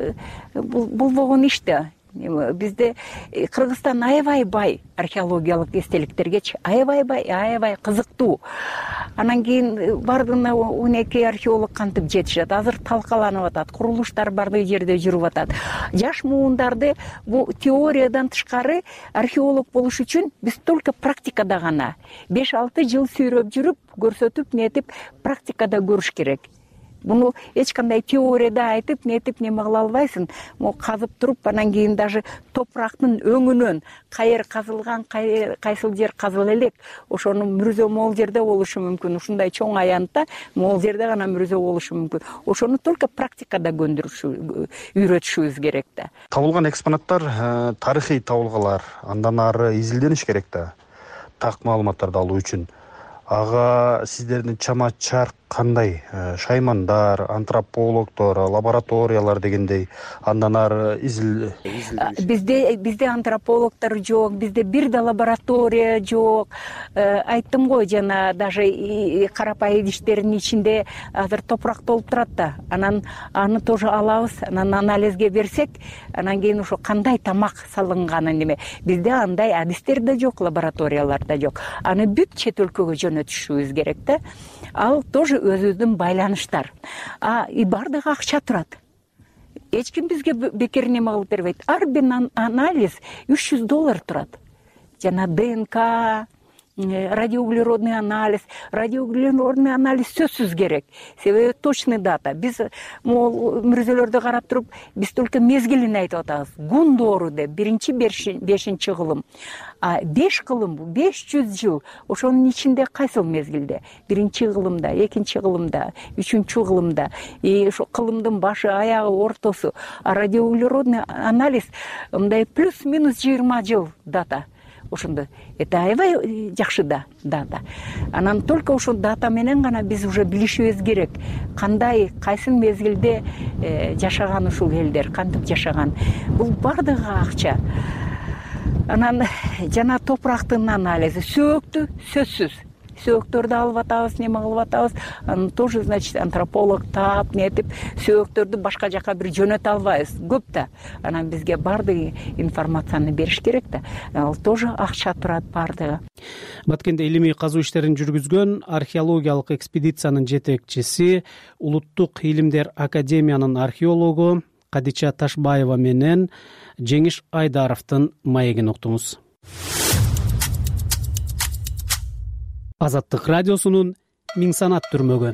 болгон иш да. Бизде Кыргызстан аябай бай археологиялык эстеликтергечи, аябай бай, аябай кызыктуу. Анан кийин бардыгына он эки археолог кантип жетишет? Азыр талкаланып атат, курулуштар бардык жерде жүрүп атат. Жаш муундарды бул теориядан тышкары археолог болуш үчүн биз только практикада гана беш алты жыл сүйрөп жүрүп, көрсөтүп, нетип практикада көрүш керек. Буну эч кандай теорияда айтып, нетип неме кыла албайсың. Могу казып туруп, анан кийин даже топурактын өңүнөн кайер казылган, кайсыл жер казыла элек, ошону мүрзө могул жерде болушу мүмкүн. Ушундай чоң аянтта могул жерде гана мүрзө болушу мүмкүн. Ошону только практикада көндүрүшү, үйрөтүшүбүз керек да. Табылган экспонаттар тарыхый табылгалар, андан ары изилдениш керек да. Так маалыматтарды алуу үчүн. Ага сиздердин чама чарк кандай? Шаймандар, антропологдор, лабораториялар дегендей, андан ары изил Бизде бизде антропологдор жок, бизде бир да лаборатория жок. Айттым го, жана даже карапай идиштердин ичинде азыр топурак толуп турат да. Анан аны тоже алабыз, анан анализге берсек, анан кийин ошо кандай тамак салынганы неме. Бизде андай адистер да жок, лабораториялар да жок. Аны бүт чет өлкөгө жөнөтүшүбүз керек да. Ал тоже өзүбүздүн байланыштар. А и бардыгы акча турат. Эч ким бизге бекер неме кылып бербейт. Ар бир анализ үч жүз доллар турат. Жана ДНК, радиоуглеродный анализ, радиоуглеродный анализ сөзсүз керек. Себеби точный дата. Биз могул мүрзөлөрдү карап туруп, биз только мезгилин айтып атабыз. Гундоору деп биринчи бешинчи кылым. А беш кылым бул беш жүз жыл. Ошонун ичинде кайсыл мезгилде? Биринчи кылымда, экинчи кылымда, үчүнчү кылымда. И ошо кылымдын башы, аягы, ортосу. А радиоуглеродный анализ мындай плюс-минус жыйырма жыл дата. Ошондо это аябай жакшы да дата. Анан только ошол дата менен гана биз уже билишибиз керек. Кандай, кайсы мезгилде жашаган ушул элдер, кантип жашаган. Бул бардыгы акча. Анан жана топурактын анализи, сөөктү сөзсүз. Сөөктөрдү алып атабыз, неме кылып атабыз. Аны тоже, значит, антрополог таап, нетип, сөөктөрдү башка жака бир жөнөтө албайбыз. Көп да. Анан бизге бардык информацияны бериш керек да. Ал тоже акча турат бардыгы. Баткенде илимий казуу иштерин жүргүзгөн археологиялык экспедициянын жетекчиси, Улуттук илимдер академиянын археологу Кадича Ташбаева менен Жеңиш Айдаровдун маегин уктуңуз. Азаттык радиосунун Миң санат түрмөгү.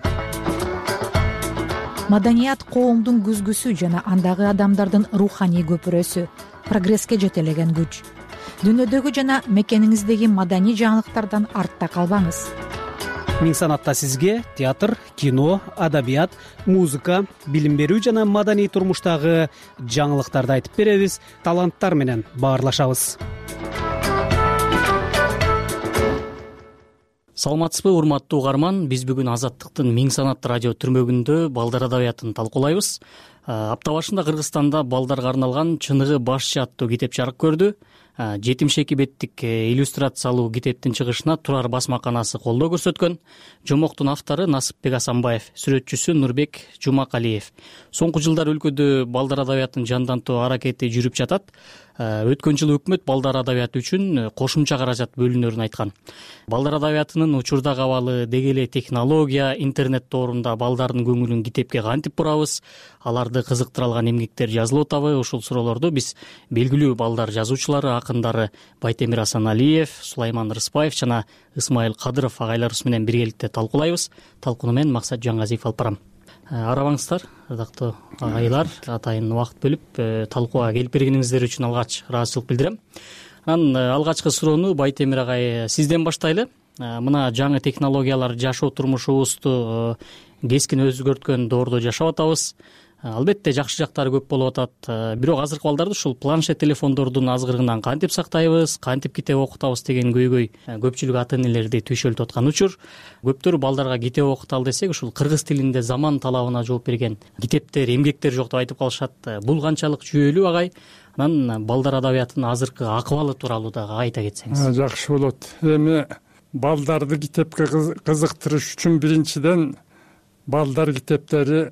Маданият коомдун күзгүсү жана андагы адамдардын руханий көпүрөсү, прогресске жетелеген күч. Дүйнөдөгү жана мекениңиздеги маданий жаңылыктардан артта калбаңыз. Миң санатта сизге театр, кино, адабият, музыка, билим берүү жана маданий турмуштагы жаңылыктарды айтып беребиз, таланттар менен баарлашабыз. Саламатсызбы, урматтуу угарман. Биз бүгүн Азаттыктын Миң санат радио түрмөгүндө балдар адабиятын талкуулайбыз. Апта башында Кыргызстанда балдарга арналган Чыныгы башчы аттуу китеп жарык көрдү. жетимиш эки беттик иллюстрациялуу китептин чыгышына Турар басмаканасы колдоо көрсөткөн. Жомоктун автору Насыпбек Асанбаев, сүрөтчүсү Нурбек Жумакалиев. Соңку жылдар өлкөдө балдар адабиятын жандантуу аракети жүрүп жатат. Өткөн жылы өкмөт балдар адабияты үчүн кошумча каражат бөлүнөрүн айткан. Балдар адабиятынын учурдагы абалы, деги эле технология, интернет тоорунда балдардын көңүлүн китепке кантип бурабыз, аларды кызыктыра алган эмгектер жазылып атабы? Ушул суроолорду биз белгилүү балдар жазуучулары, акындары Байтемир Асаналиев, Сулайман Рыспаев жана Ысмайыл Кадыров агайларыбыз менен биргеликте талкуулайбыз. Талкууну мен Максат Жаңгазиев алып барам. Арабаңыздар, ырдактуу агайлар, атайын убакыт бөлүп талкууга келип бергениңиздер үчүн алгач ыраазычылык билдирем. Анан алгачкы суроону Байтемир агай сизден баштайлы. Мына жаңы технологиялар жашоо турмушубузду кескин өзгөрткөн доордо жашап атабыз. Албетте жакшы жактары көп болуп атат. Бирок азыркы балдарды ушул планшет телефондордун азгырыгынан кантип сактайбыз, кантип китеп окутабыз деген көйгөй көпчүлүк ата энелерди түйшөлтүп аткан учур. Көптөр балдарга китеп окуталы десек, ушул кыргыз тилинде заман талабына жооп берген китептер, эмгектер жок деп айтып калышат. Бул канчалык жүйөлүү агай? Анан балдар адабиятынын азыркы акыбалы тууралуу дагы айта кетсеңиз. Жакшы болот. Эми балдарды китепке кызыктырыш үчүн биринчиден балдар китептери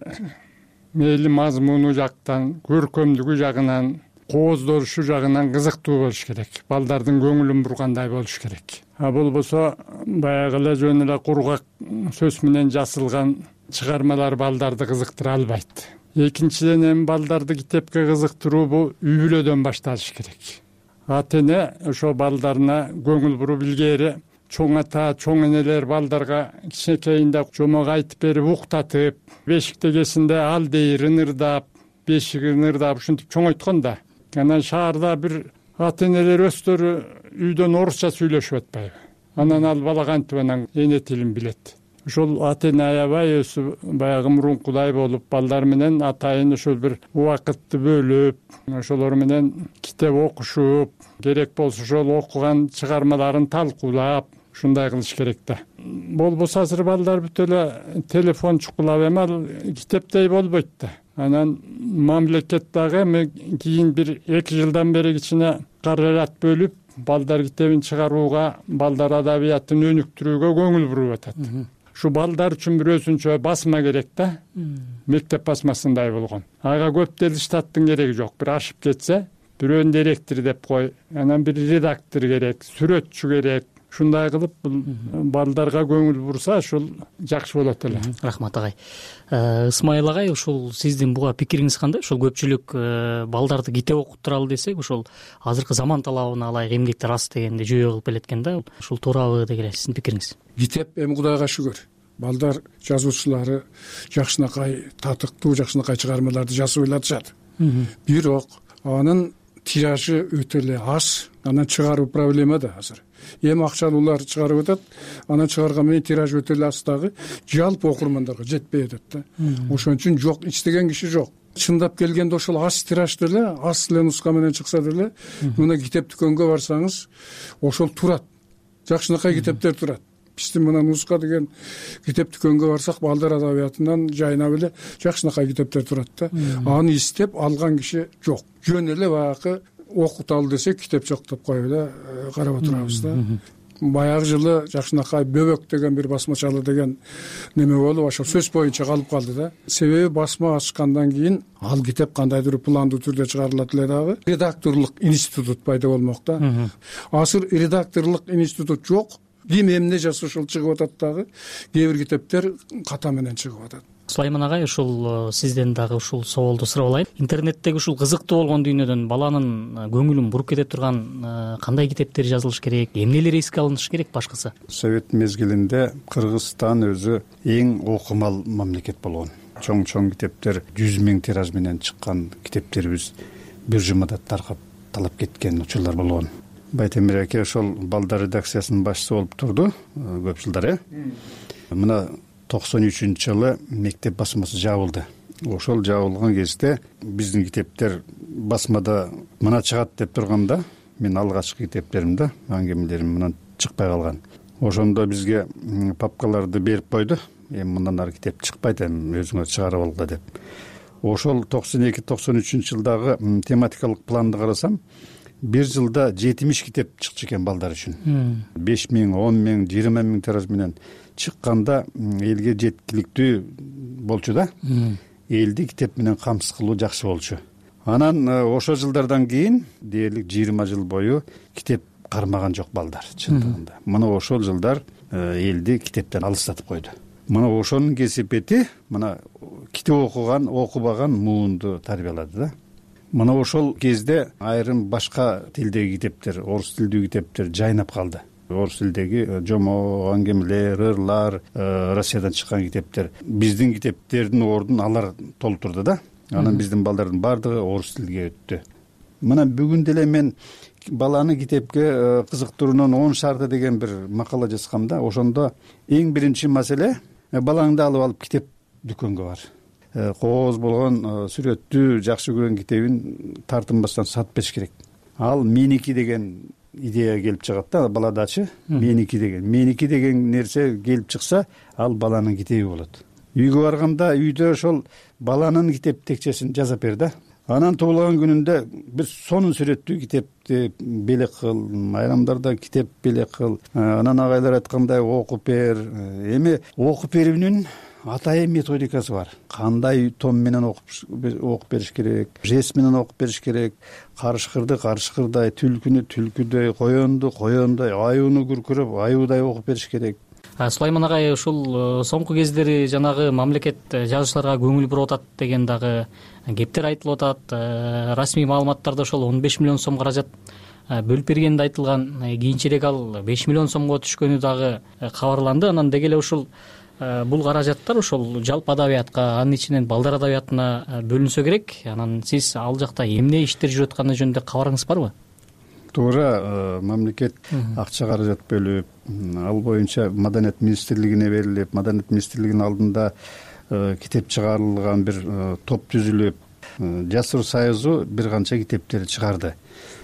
мейли мазмуну жактан, көркөмдүгү жагынан, кооздолушу жагынан кызыктуу болуш керек. Балдардын көңүлүн бургандай болуш керек. А болбосо баягы эле жөн эле кургак сөз менен жасалган чыгармалар балдарды кызыктыра албайт. Экинчиден эми балдарды китепке кызыктыруу бул үй бүлөдөн башталыш керек. Ата эне ошо балдарына көңүл буруп илгери чоң ата, чоң энелер балдарга кичинекейинде жомок айтып берип, уктатып, бешиктегесинде ал дейирин ырдап, бешигин ырдап ушинтип чоңойткон да. Анан шаарда бир ата энелер өздөрү үйдөн орусча сүйлөшүп атпайбы? Анан ал бала кантип анан эне тилин билет. Ошол ата эне аябай өзү баягы мурункудай болуп, балдар менен атайын ошол бир убакытты бөлүп, ошолор менен китеп окушуп, керек болсо ошол окуган чыгармаларын талкуулап, ушундай кылыш керек да. Болбосо азыр балдар бүт эле телефон чукулап эми ал китептей болбойт да. Анан мамлекет дагы эми кийин бир эки жылдан бери кичине каражат бөлүп, балдар китебин чыгарууга, балдар адабиятын өнүктүрүүгө көңүл буруп атат. Ушу балдар үчүн бир өзүнчө басма керек да. Мектеп басмасындай болгон. Ага көп деле штаттын кереги жок. Бир ашып кетсе, бирөөнү директор деп кой, анан бир редактор керек, сүрөтчү керек. Ушундай кылып балдарга көңүл бурса, ушул жакшы болот эле. Рахмат агай. Ысмайыл агай, ушул сиздин буга пикириңиз кандай? Ушул көпчүлүк балдарды китеп окуттуралы десек, ушул азыркы заман талабына ылайык эмгектер аз дегенди жүйө кылып келеткен да. Ушул туурабы деген сиздин пикириңиз? Китеп эми Кудайга шүгүр. Балдар жазуучулары жакшынакай татыктуу, жакшынакай чыгармаларды жазып ыйлатышат. Бирок анын тиражы өтө эле аз, анан чыгаруу проблема да азыр. Эми акчалуулар чыгарып атат, анан чыгарган менен тираж өтө эле аз дагы жалпы окурмандарга жетпей атат да. Ошон үчүн жок, иштеген киши жок. Чындап келгенде ошол аз тиражды эле, аз эле нуска менен чыкса деле, мына китеп дүкөнгө барсаңыз, ошол турат. Жакшынакай китептер турат. Биздин мына нуска деген китеп дүкөнгө барсак, балдар адабиятынан жайнап эле жакшынакай китептер турат да. Аны издеп алган киши жок. Жөн эле баягы окуталы десек китеп жок деп коюп эле карап отурабыз да. Баягы жылы жакшынакай бөбөк деген бир басмачалы деген неме болуп, ошол сөз боюнча калып калды да. Себеби басма ачкандан кийин ал китеп кандайдыр пландуу түрдө чыгарылат эле дагы. Редакторлук институт пайда болмок да. Азыр редакторлук институт жок. ким эмне жазса ошол чыгып атат, дагы кээ бир китептер ката менен чыгып атат. Сулайман агай, ушул сизден дагы ушул соолду сурап алайын. Интернеттеги ушул кызыктуу болгон дүйнөдөн баланын көңүлүн буруп кете турган кандай китептер жазылыш керек, эмнелер эске алыныш керек башкысы? Совет мезгилинде Кыргызстан өзү эң окумал мамлекет болгон. Чоң-чоң китептер жүз миң тираж менен чыккан китептерибиз бир жумада таркап талап кеткен учурлар болгон. Байтемир аке ошол балдар редакциясынын башчысы болуп турду көп жылдар, э. Мына токсон үчүнчү жылы мектеп басмасы жабылды. Ошол жабылган кезде биздин китептер басмада мына чыгат деп турганда, мен алгачкы китептеримде аңгемелерим мындан чыкпай калган. Ошондо бизге папкаларды берип койду. Эми мындан ары китеп чыкпайт, эми өзүңөр чыгарып алгыла деп. Ошол токсон эки токсон үчүнчү жылдагы тематикалык планды карасам, бир жылда жетимиш китеп чыкчу экен балдар үчүн. беш миң, он миң, жыйырма миң тираж менен чыкканда элге жеткиликтүү болчу да. Элди китеп менен камсыз кылуу жакшы болчу. Анан ошол жылдардан кийин дээрлик жыйырма жыл бою китеп кармаган жок балдар чындыгында. Мына ошол жылдар элди китептен алыстатып койду. Мына ошонун кесипети мына китеп окуган, окубаган муунду тарбиялады да. Мына ошол кезде айрым башка тилдеги китептер, орус тилдүү китептер жайнап калды. Орус тилдеги жомо, аңгемелер, ырлар, Россиядан чыккан китептер биздин китептердин ордун алар толтурду да. Анан биздин балдардын бардыгы орус тилге өттү. Мына бүгүн деле мен баланы китепке кызыктыруунун он шарты деген бир макала жазгам да. Ошондо эң биринчи маселе балаңды алып алып китеп дүкөнгө бар. Кооз болгон, сүрөттүү, жакшы көргөн китебин тартынбастан сатып бериш керек. Ал меники деген идея келип чыгат да баладачы. Меники деген, меники деген нерсе келип чыкса, ал баланын китеби болот. Үйгө барганда үйдө ошол баланын китеп текчесин жазап бер да. Анан туулган күнүндө бир сонун сүрөттүү китепти белек кыл, айрамдарда китеп белек кыл. Анан агайлар айткандай окуп бер. Эми окуп берүүнүн атайын методикасы бар. Кандай том менен окуп окуп бериш керек, жест менен окуп бериш керек, карышкырды карышкырдай, түлкүнү түлкүдөй, коёнду коёндай, аюуну күркүрөп аюудай окуп бериш керек. Сулайман агай, ушул соңку кездери жанагы мамлекет жазуучуларга көңүл буруп атат деген дагы кептер айтылып атат. Расмий маалыматтарда ошол он беш миллион сом каражат бөлүп бергенде айтылган. Кийинчерээк ал беш миллион сомго түшкөнү дагы кабарланды. Анан деги эле ушул бул каражаттар ошол жалпы адабиятка, анын ичинен балдар адабиятына бөлүнсө керек. Анан сиз ал жакта эмне иштер жүрүп атканы жөнүндө кабарыңыз барбы? Туура, мамлекет акча каражат бөлүп, ал боюнча Маданият министрлигине берилип, Маданият министрлигинин алдында китеп чыгарылган бир топ түзүлүп, Жастар союзу бир канча китептер чыгарды.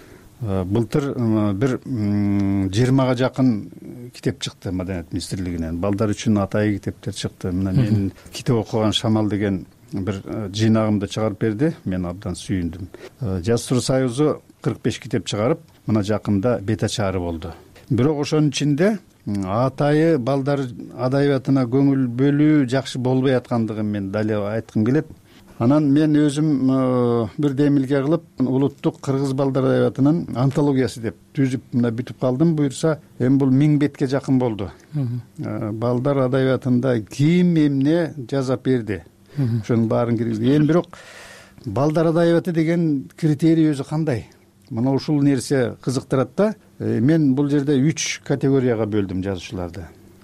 Былтыр бир жыйырмага жакын китеп чыкты Маданият министрлигинен. Балдар үчүн атайы китептер чыкты. Мына мен китеп окуган Шамал деген бир жыйнагымды чыгарып берди. Мен абдан сүйүндүм. Жастар союзу кырк беш китеп чыгарып, мына жакында бет ачары болду. Бирок ошонун ичинде атайы балдар адабиятына көңүл бөлүү жакшы болбой аткандыгын мен дале айткым келет. Анан мен өзүм бир демилге кылып, улуттук кыргыз балдар адабиятынын антологиясы деп түзүп мына бүтүп калдым. Буюрса, эми бул миң бетке жакын болду. Балдар адабиятында ким эмне жазап берди, ошонун баарын киргизди. Эми бирок балдар адабияты деген критерий өзү кандай? Мына ушул нерсе кызыктырат да. Мен бул жерде үч категорияга бөлдүм жазуучуларды.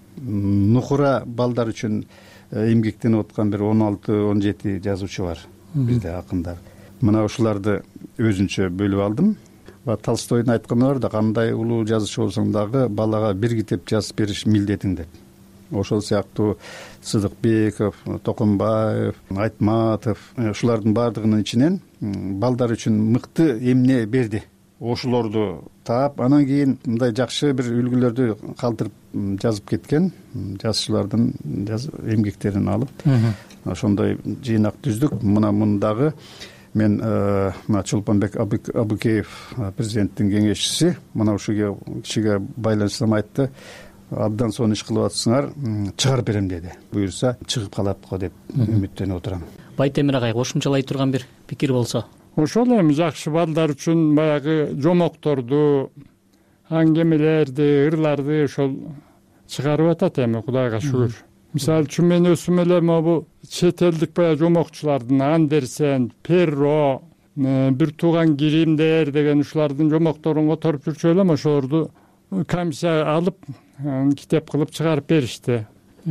Нукура балдар үчүн эмгектенип аткан бир он алты он жети жазуучу бар бизде, акындар. Мына ушуларды өзүнчө бөлүп алдым. Толстойдун айтканы бар да, кандай улуу жазуучу болсоң дагы балага бир китеп жазып бериш милдетиң деп. Ошол сыяктуу Сыдыкбеков, Токонбаев, Айтматов, ушулардын баардыгынын ичинен балдар үчүн мыкты эмне берди. Ошолорду таап, анан кийин мындай жакшы бир үлгүлөрдү калтырып жазып кеткен жазуучулардын эмгектерин алып, ошондой жыйнак түздүк. Мына мундагы мен мына Чолпонбек Абыкеев, президенттин кеңешчиси, мына ушуга кишиге байланыштырып айтты. Абдан сонун иш кылып атсыңар, чыгарып берем деди. Буюрса чыгып калат го деп үмүттөнүп отурам. Байтемир агай, кошумчалай турган бир пикир болсо? Ошол эми жакшы балдар үчүн баягы жомокторду, аңгемелерди, ырларды ошол чыгарып атат эми, Кудайга шүгүр. Мисалы үчүн мен өсүм эле могу чет элдик баягы жомокчулардын Андерсен, Перро, бир тууган Гримдер деген ушулардын жомокторун которуп жүрчү элем, ошолорду комиссия алып китеп кылып чыгарып беришти.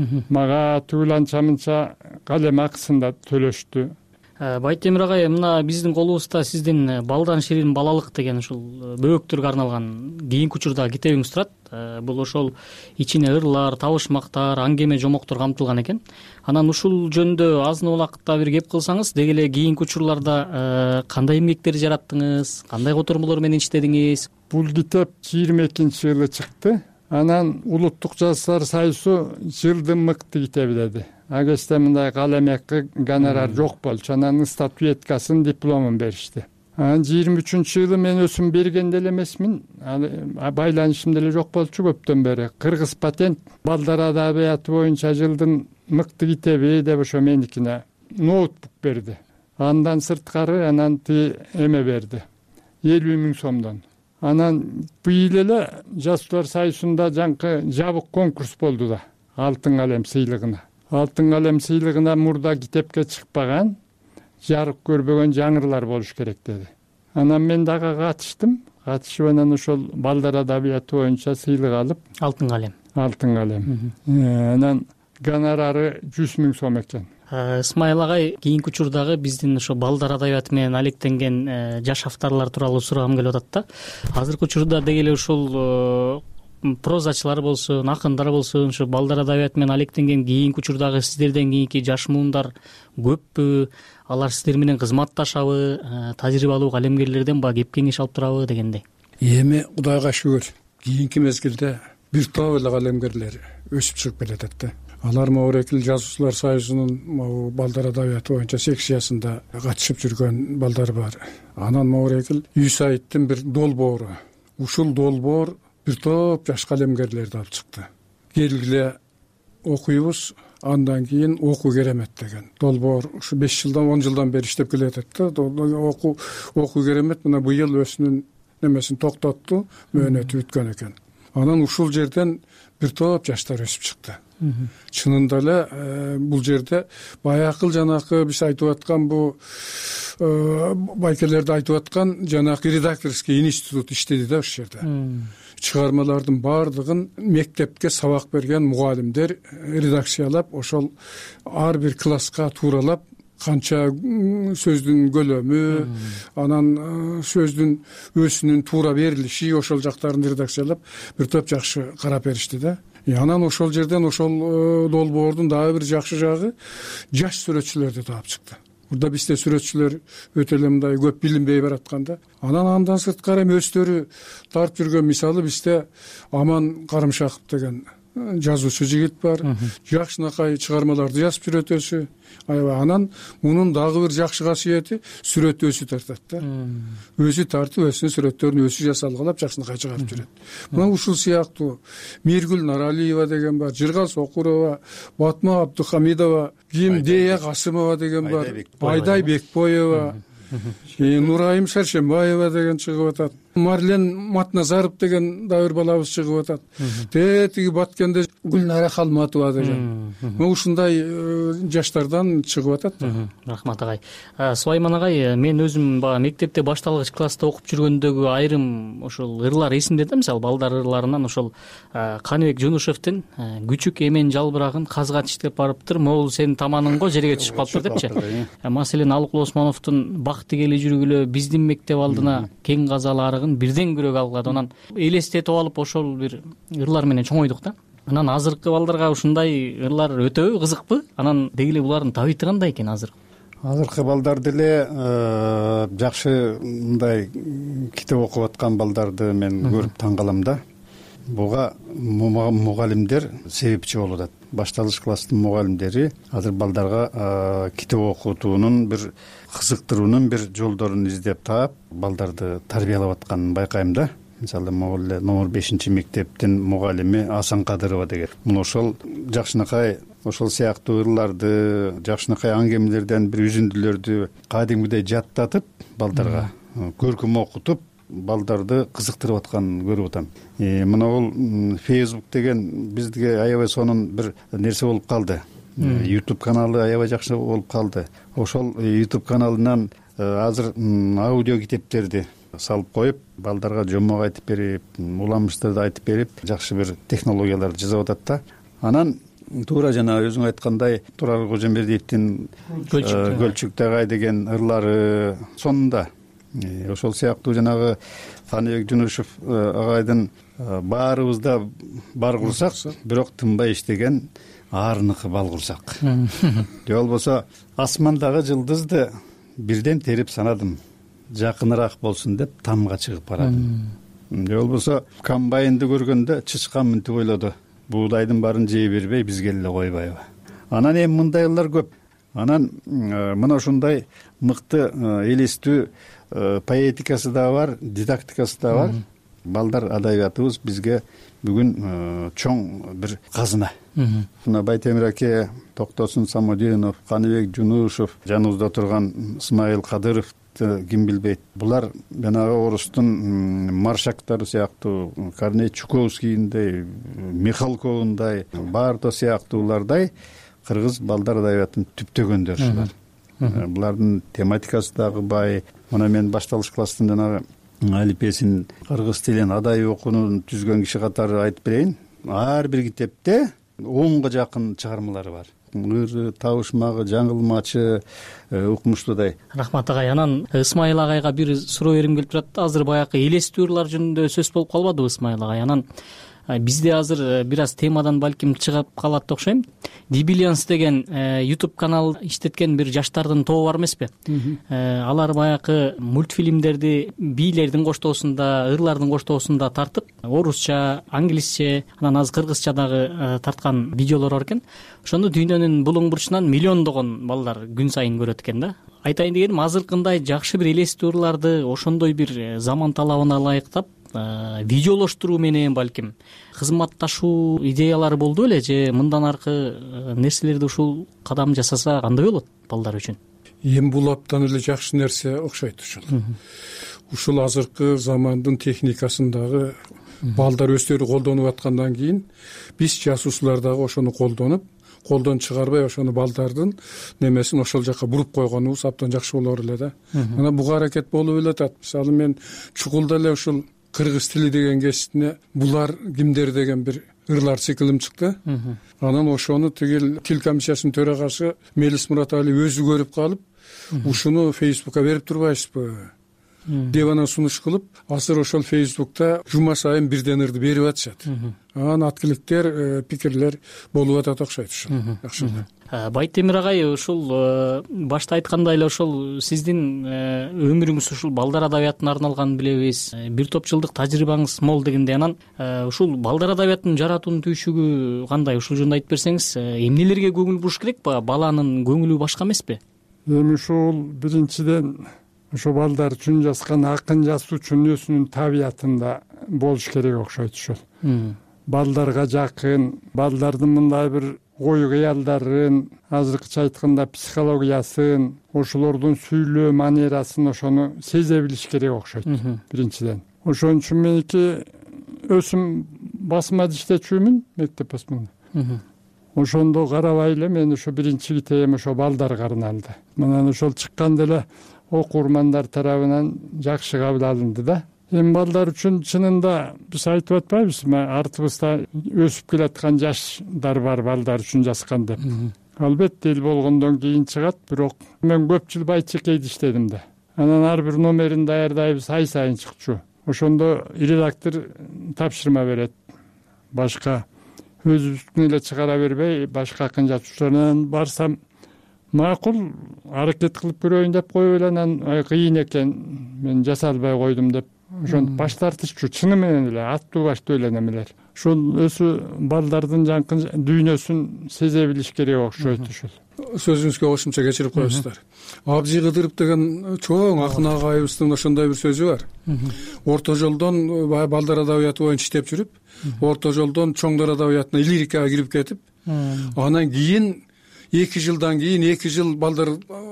Мага түгүл анча мынча калем акысын да төлөштү. Байтемир агай, мына биздин колубузда сиздин Балдан ширин балалык деген ушул бөбөктөргө арналган кийинки учурдагы китебиңиз турат. Бул ошол ичине ырлар, табышмактар, аңгеме, жомоктор камтылган экен. Анан ушул жөнүндө азын убакытта бир кеп кылсаңыз, деги эле кийинки учурларда кандай эмгектер жараттыңыз, кандай котормолор менен иштедиңиз? Бул китеп жыйырма экинчи жылы чыкты. Анан Улуттук Жазуулар союзу жылдын мыкты китеби деди. Ага кезде мындай калем акы, гонорар жок болчу. Анан статуэткасын, дипломун беришти. Анан жыйырма үчүнчү жылы мен өзүм берген деле эмесмин. Байланышым деле жок болчу көптөн бери. Кыргыз патент балдар адабияты боюнча жылдын мыкты китеби деп ошо меникине ноутбук берди. Андан сырткары анан ти эме берди. элүү миң сомдон. Анан быйыл эле Жазуулар союзунда жаңкы жабык конкурс болду да, алтын калем сыйлыгына. Алтын калем сыйлыгына мурда китепке чыкпаган, жарык көрбөгөн жаңырлар болуш керек деди. Анан мен дагы катыштым. Катышып анан ошол балдар адабияты боюнча сыйлык алып, алтын калем. Алтын калем. Анан гонорары жүз миң сом экен. Исмайыл агай, кийинки учурдагы биздин ошо балдар адабияты менен алектенген жаш авторлор тууралуу сурагым келип атат да. Азыркы учурда деги эле ушул прозачылар болсун, акындар болсун, ушу балдар адабияты менен алектенген кийинки учурдагы сиздерден кийинки жаш муундар көппү? Алар сиздер менен кызматташабы? Тажрыйбалуу калемгерлерден баягы кеп кеңеш алып турабы дегендей. Эми Кудайга шүгүр, кийинки мезгилде бир топ эле калемгерлер өсүп чыгып келатат да. Алар Моорекил Жазуучулар союзунун балдар адабияты боюнча секциясында катышып жүргөн балдар бар. Анан Моорекил Юсайиттин бир долбоору. Ушул долбоор бир топ жаш калемгерлерди алып чыкты. Келгиле окуйбуз, андан кийин окуу керемет деген долбоор. Ушу беш жылдан он жылдан бери иштеп келатат да. Окуу окуу керемет мына быйыл өзүнүн немесин токтотту, мөөнөтү бүткөн экен. Анан ушул жерден бир топ жаштар өсүп чыкты. Чынында эле бул жерде баякыл жанакы биз айтып аткан бу байкелерди айтып аткан жанакы редакторский институт иштеди да ушул жерде. Чыгармалардын баардыгын мектепке сабак берген мугалимдер редакциялап, ошол ар бир класска тууралап, канча сөздүн көлөмү, анан сөздүн өзүнүн туура берилиши, ошол жактарын редакциялап бир топ жакшы карап беришти да. Анан ошол жерден ошол долбоордун дагы бир жакшы жагы жаш сүрөтчүлөрдү таап чыкты. Мурда бизде сүрөтчүлөр өтө эле мындай көп билинбей бараткан да. Анан андан сырткары өздөрү тартып жүргөн, мисалы бизде Аман Карымшаков деген жазуучу жигит бар. Жакшынакай чыгармаларды жазып жүрөт өзү. Аябай анан мунун дагы бир жакшы касиети сүрөт өзү тартат да. Өзү тартып, өзүнүн сүрөттөрүн өзү жасалгалап жакшынакай чыгарып жүрөт. Мына ушул сыяктуу Миргүл Наралиева деген бар, Жыргал Сокурова, Батма Абдухамидова, ким Дея Касымова деген бар, Айдай Бекбоева, Нурайым Шаршембаева деген чыгып атат. Марлен Матназаров деген дагы бир балабыз чыгып атат. Тетиги Баткенде Гүлнара Халматова деген. Мына ушундай жаштардан чыгып атат. Рахмат агай. Сулайман агай, мен өзүм бага мектепте башталгыч класста окуп жүргөндөгү айрым ошол ырлар эсимде да, мисалы балдар ырларынан ошол Каныбек Жунушевдин күчүк эмен жалбырагын казга тиштеп барыптыр, могул сенин таманың го жерге түшүп калыптыр депчи. Маселен Алыкул Осмоновдун бакты кели жүргүлө биздин мектеп алдына кең казаларыгын бирден күрөк алгат. Анан элестетип алып ошол бир ырлар менен чоңойдук да. Анан азыркы балдарга ушундай ырлар өтөбү кызыкпы? Анан деги эле булардын табиты кандай экен азыр? Азыркы балдар деле жакшы мындай китеп окуп аткан балдарды мен көрүп таң калам да. Буга мугалимдер себепчи болуп атат. Башталгыч класстын мугалимдери азыр балдарга китеп окутуунун бир кызыктыруунун бир жолдорун издеп таап, балдарды тарбиялап атканын байкайм да. Мисалы, могул эле номер бешинчи мектептин мугалими Асан Кадырова деген. Мына ошол жакшынакай ошол сыяктуу ырларды, жакшынакай аңгемелерден бир үзүндүлөрдү кадимгидей жаттатып, балдарга көркөм окутуп, балдарды кызыктырып атканын көрүп атам. Мына бул Facebook деген бизге аябай сонун бир нерсе болуп калды. YouTube каналы аябай жакшы болуп калды. Ошол YouTube каналынан азыр аудио китептерди салып коюп, балдарга жомок айтып берип, уламыштарды айтып берип, жакшы бир технологияларды жасап атат да. Анан туура жана өзүң айткандай Турар Кожомбердиевдин Көлчүктө агай деген ырлары сонунда. Ошол сыяктуу жанагы Каныбек Жунушев агайдын баарыбызда бар курсак, бирок тынбай иштеген аарыныкы бал курсак. Же болбосо асмандагы жылдызды бирден терип санадым, жакыныраак болсун деп тамга чыгып барадым. Же болбосо комбайнды көргөндө чычкан мынтип ойлоду, буудайдын баарын жей бербей бизге эле койбайбы. Анан эми мындайлар көп. Анан мына ушундай мыкты элестүү поэтикасы да бар, дидактикасы да бар. Балдар адабиятыбыз бизге бүгүн чоң бир казына. Мына Байтемир аке, Токтосун Самодинов, Каныбек Жунушев, жаныбызда турган Исмаил Кадыров ким билбейт. Булар жанагы орустун маршактары сыяктуу, Корней Чуковскийиндей, Михалковундай, Барто сыяктуулардай кыргыз балдар адабиятын түптөгөндөр ушулар. Булардын тематикасы дагы бай. Мына мен башталыш класстын жанагы алипесин кыргыз тилин адай окуунун түзгөн киши катары айтып берейин. Ар бир китепте онго жакын чыгармалары бар. Ыры, табышмагы, жаңылмачы, укмуштуудай. Рахмат агай. Анан Исмаил агайга бир суроо берим келип турат да. Азыр баягы элестүү ырлар жөнүндө сөз болуп калбадыбы Исмаил агай? Анан бизде азыр бир аз темадан балким чыгып калат окшойм. Дибилианс деген YouTube канал иштеткен бир жаштардын тобу бар эмеспи? Алар баягы мультфильмдерди бийлердин коштоосунда, ырлардын коштоосунда тартып, орусча, англисче, анан аз кыргызча дагы тарткан видеолор бар экен. Ошону дүйнөнүн булуң бурчунан миллиондогон балдар күн сайын көрөт экен да. Айтайын дегеним, азыркындай жакшы бир элестүү ырларды ошондой бир заман талабына ылайыктап видеолоштуруу менен балким кызматташуу идеялары болду эле, же мындан аркы нерселерди ушул кадам жасаса кандай болот балдар үчүн? Эми бул абдан эле жакшы нерсе окшойт ушул. Ушул азыркы замандын техникасындагы балдар өздөрү колдонуп аткандан кийин биз жасуучулар дагы ошону колдонуп, колдон чыгарбай ошону балдардын немесин ошол жака буруп койгонубуз абдан жакшы болор эле да. Мына буга аракет болуп эле атат. Мисалы мен чукулда эле ушул кыргыз тили деген кесиптине булар кимдер деген бир ырлар циклим чыкты. Анан ошону тигил тил комиссиясынын төрагасы Мелис Муратали өзү көрүп калып, ушуну Facebook'a берип турбайсызбы деп анан сунуш кылып, азыр ошол Facebook'та жума сайын бирден ырды берип атышат. Анан аткиликтер, пикирлер болуп атат окшойт ушул. Жакшы. Байтемир агай, ушул башта айткандай эле ошол сиздин өмүрүңүз ушул балдар адабиятына арналганын билебиз. Бир топ жылдык тажрыйбаңыз мол дегендей. Анан ушул балдар адабиятын жаратуунун түйшүгү кандай? Ушул жөнүндө айтып берсеңиз, эмнелерге көңүл буруш керек? Баланын көңүлү башка эмеспи? Эми ушул биринчиден ошо балдар үчүн жазган акын жазуучунун табиятында болуш керек окшойт ушул. Балдарга жакын, балдардын мындай бир ой кыялдарын, азыркыча айтканда психологиясын, ошолордун сүйлөө манерасын ошону сезе билиш керек окшойт биринчиден. Ошон үчүн меники өсүм басмада иштечүмүн, мектеп басмада. Ошондо карабай эле мен ошо биринчи китебим ошо балдарга арналды. Мына ошол чыкканда эле окурмандар тарабынан жакшы кабыл алынды да. Эми балдар үчүн чынында биз айтып атпайбызбы, артыбызда өсүп келаткан жаштар бар балдар үчүн жазган деп. Албетте эл болгондон кийин чыгат, бирок мен көп жыл Байчекейде иштедим да. Анан ар бир номерин даярдайбыз, ай сайын чыкчу. Ошондо редактор тапшырма берет. Башка өзүбүздүн эле чыгара бербей, башка акын жазуучулардан барсам макул аракет кылып көрөйүн деп коюп эле, анан кыйын экен, мен жаса албай койдум деп ошону баш тартышчу. Чыны менен эле аттуу баштуу эле немелер. Ошол өзү балдардын жанкы дүйнөсүн сезе билиш керек окшойт ушул. Сөзүңүзгө кошумча кечирип коесуздар. Абзый Кыдыров деген чоң акын агайыбыздын ошондой бир сөзү бар. Орто жолдон балдар адабияты боюнча иштеп жүрүп, орто жолдон чоңдор адабиятына лирикага кирип кетип, анан кийин эки жылдан кийин эки жыл балдар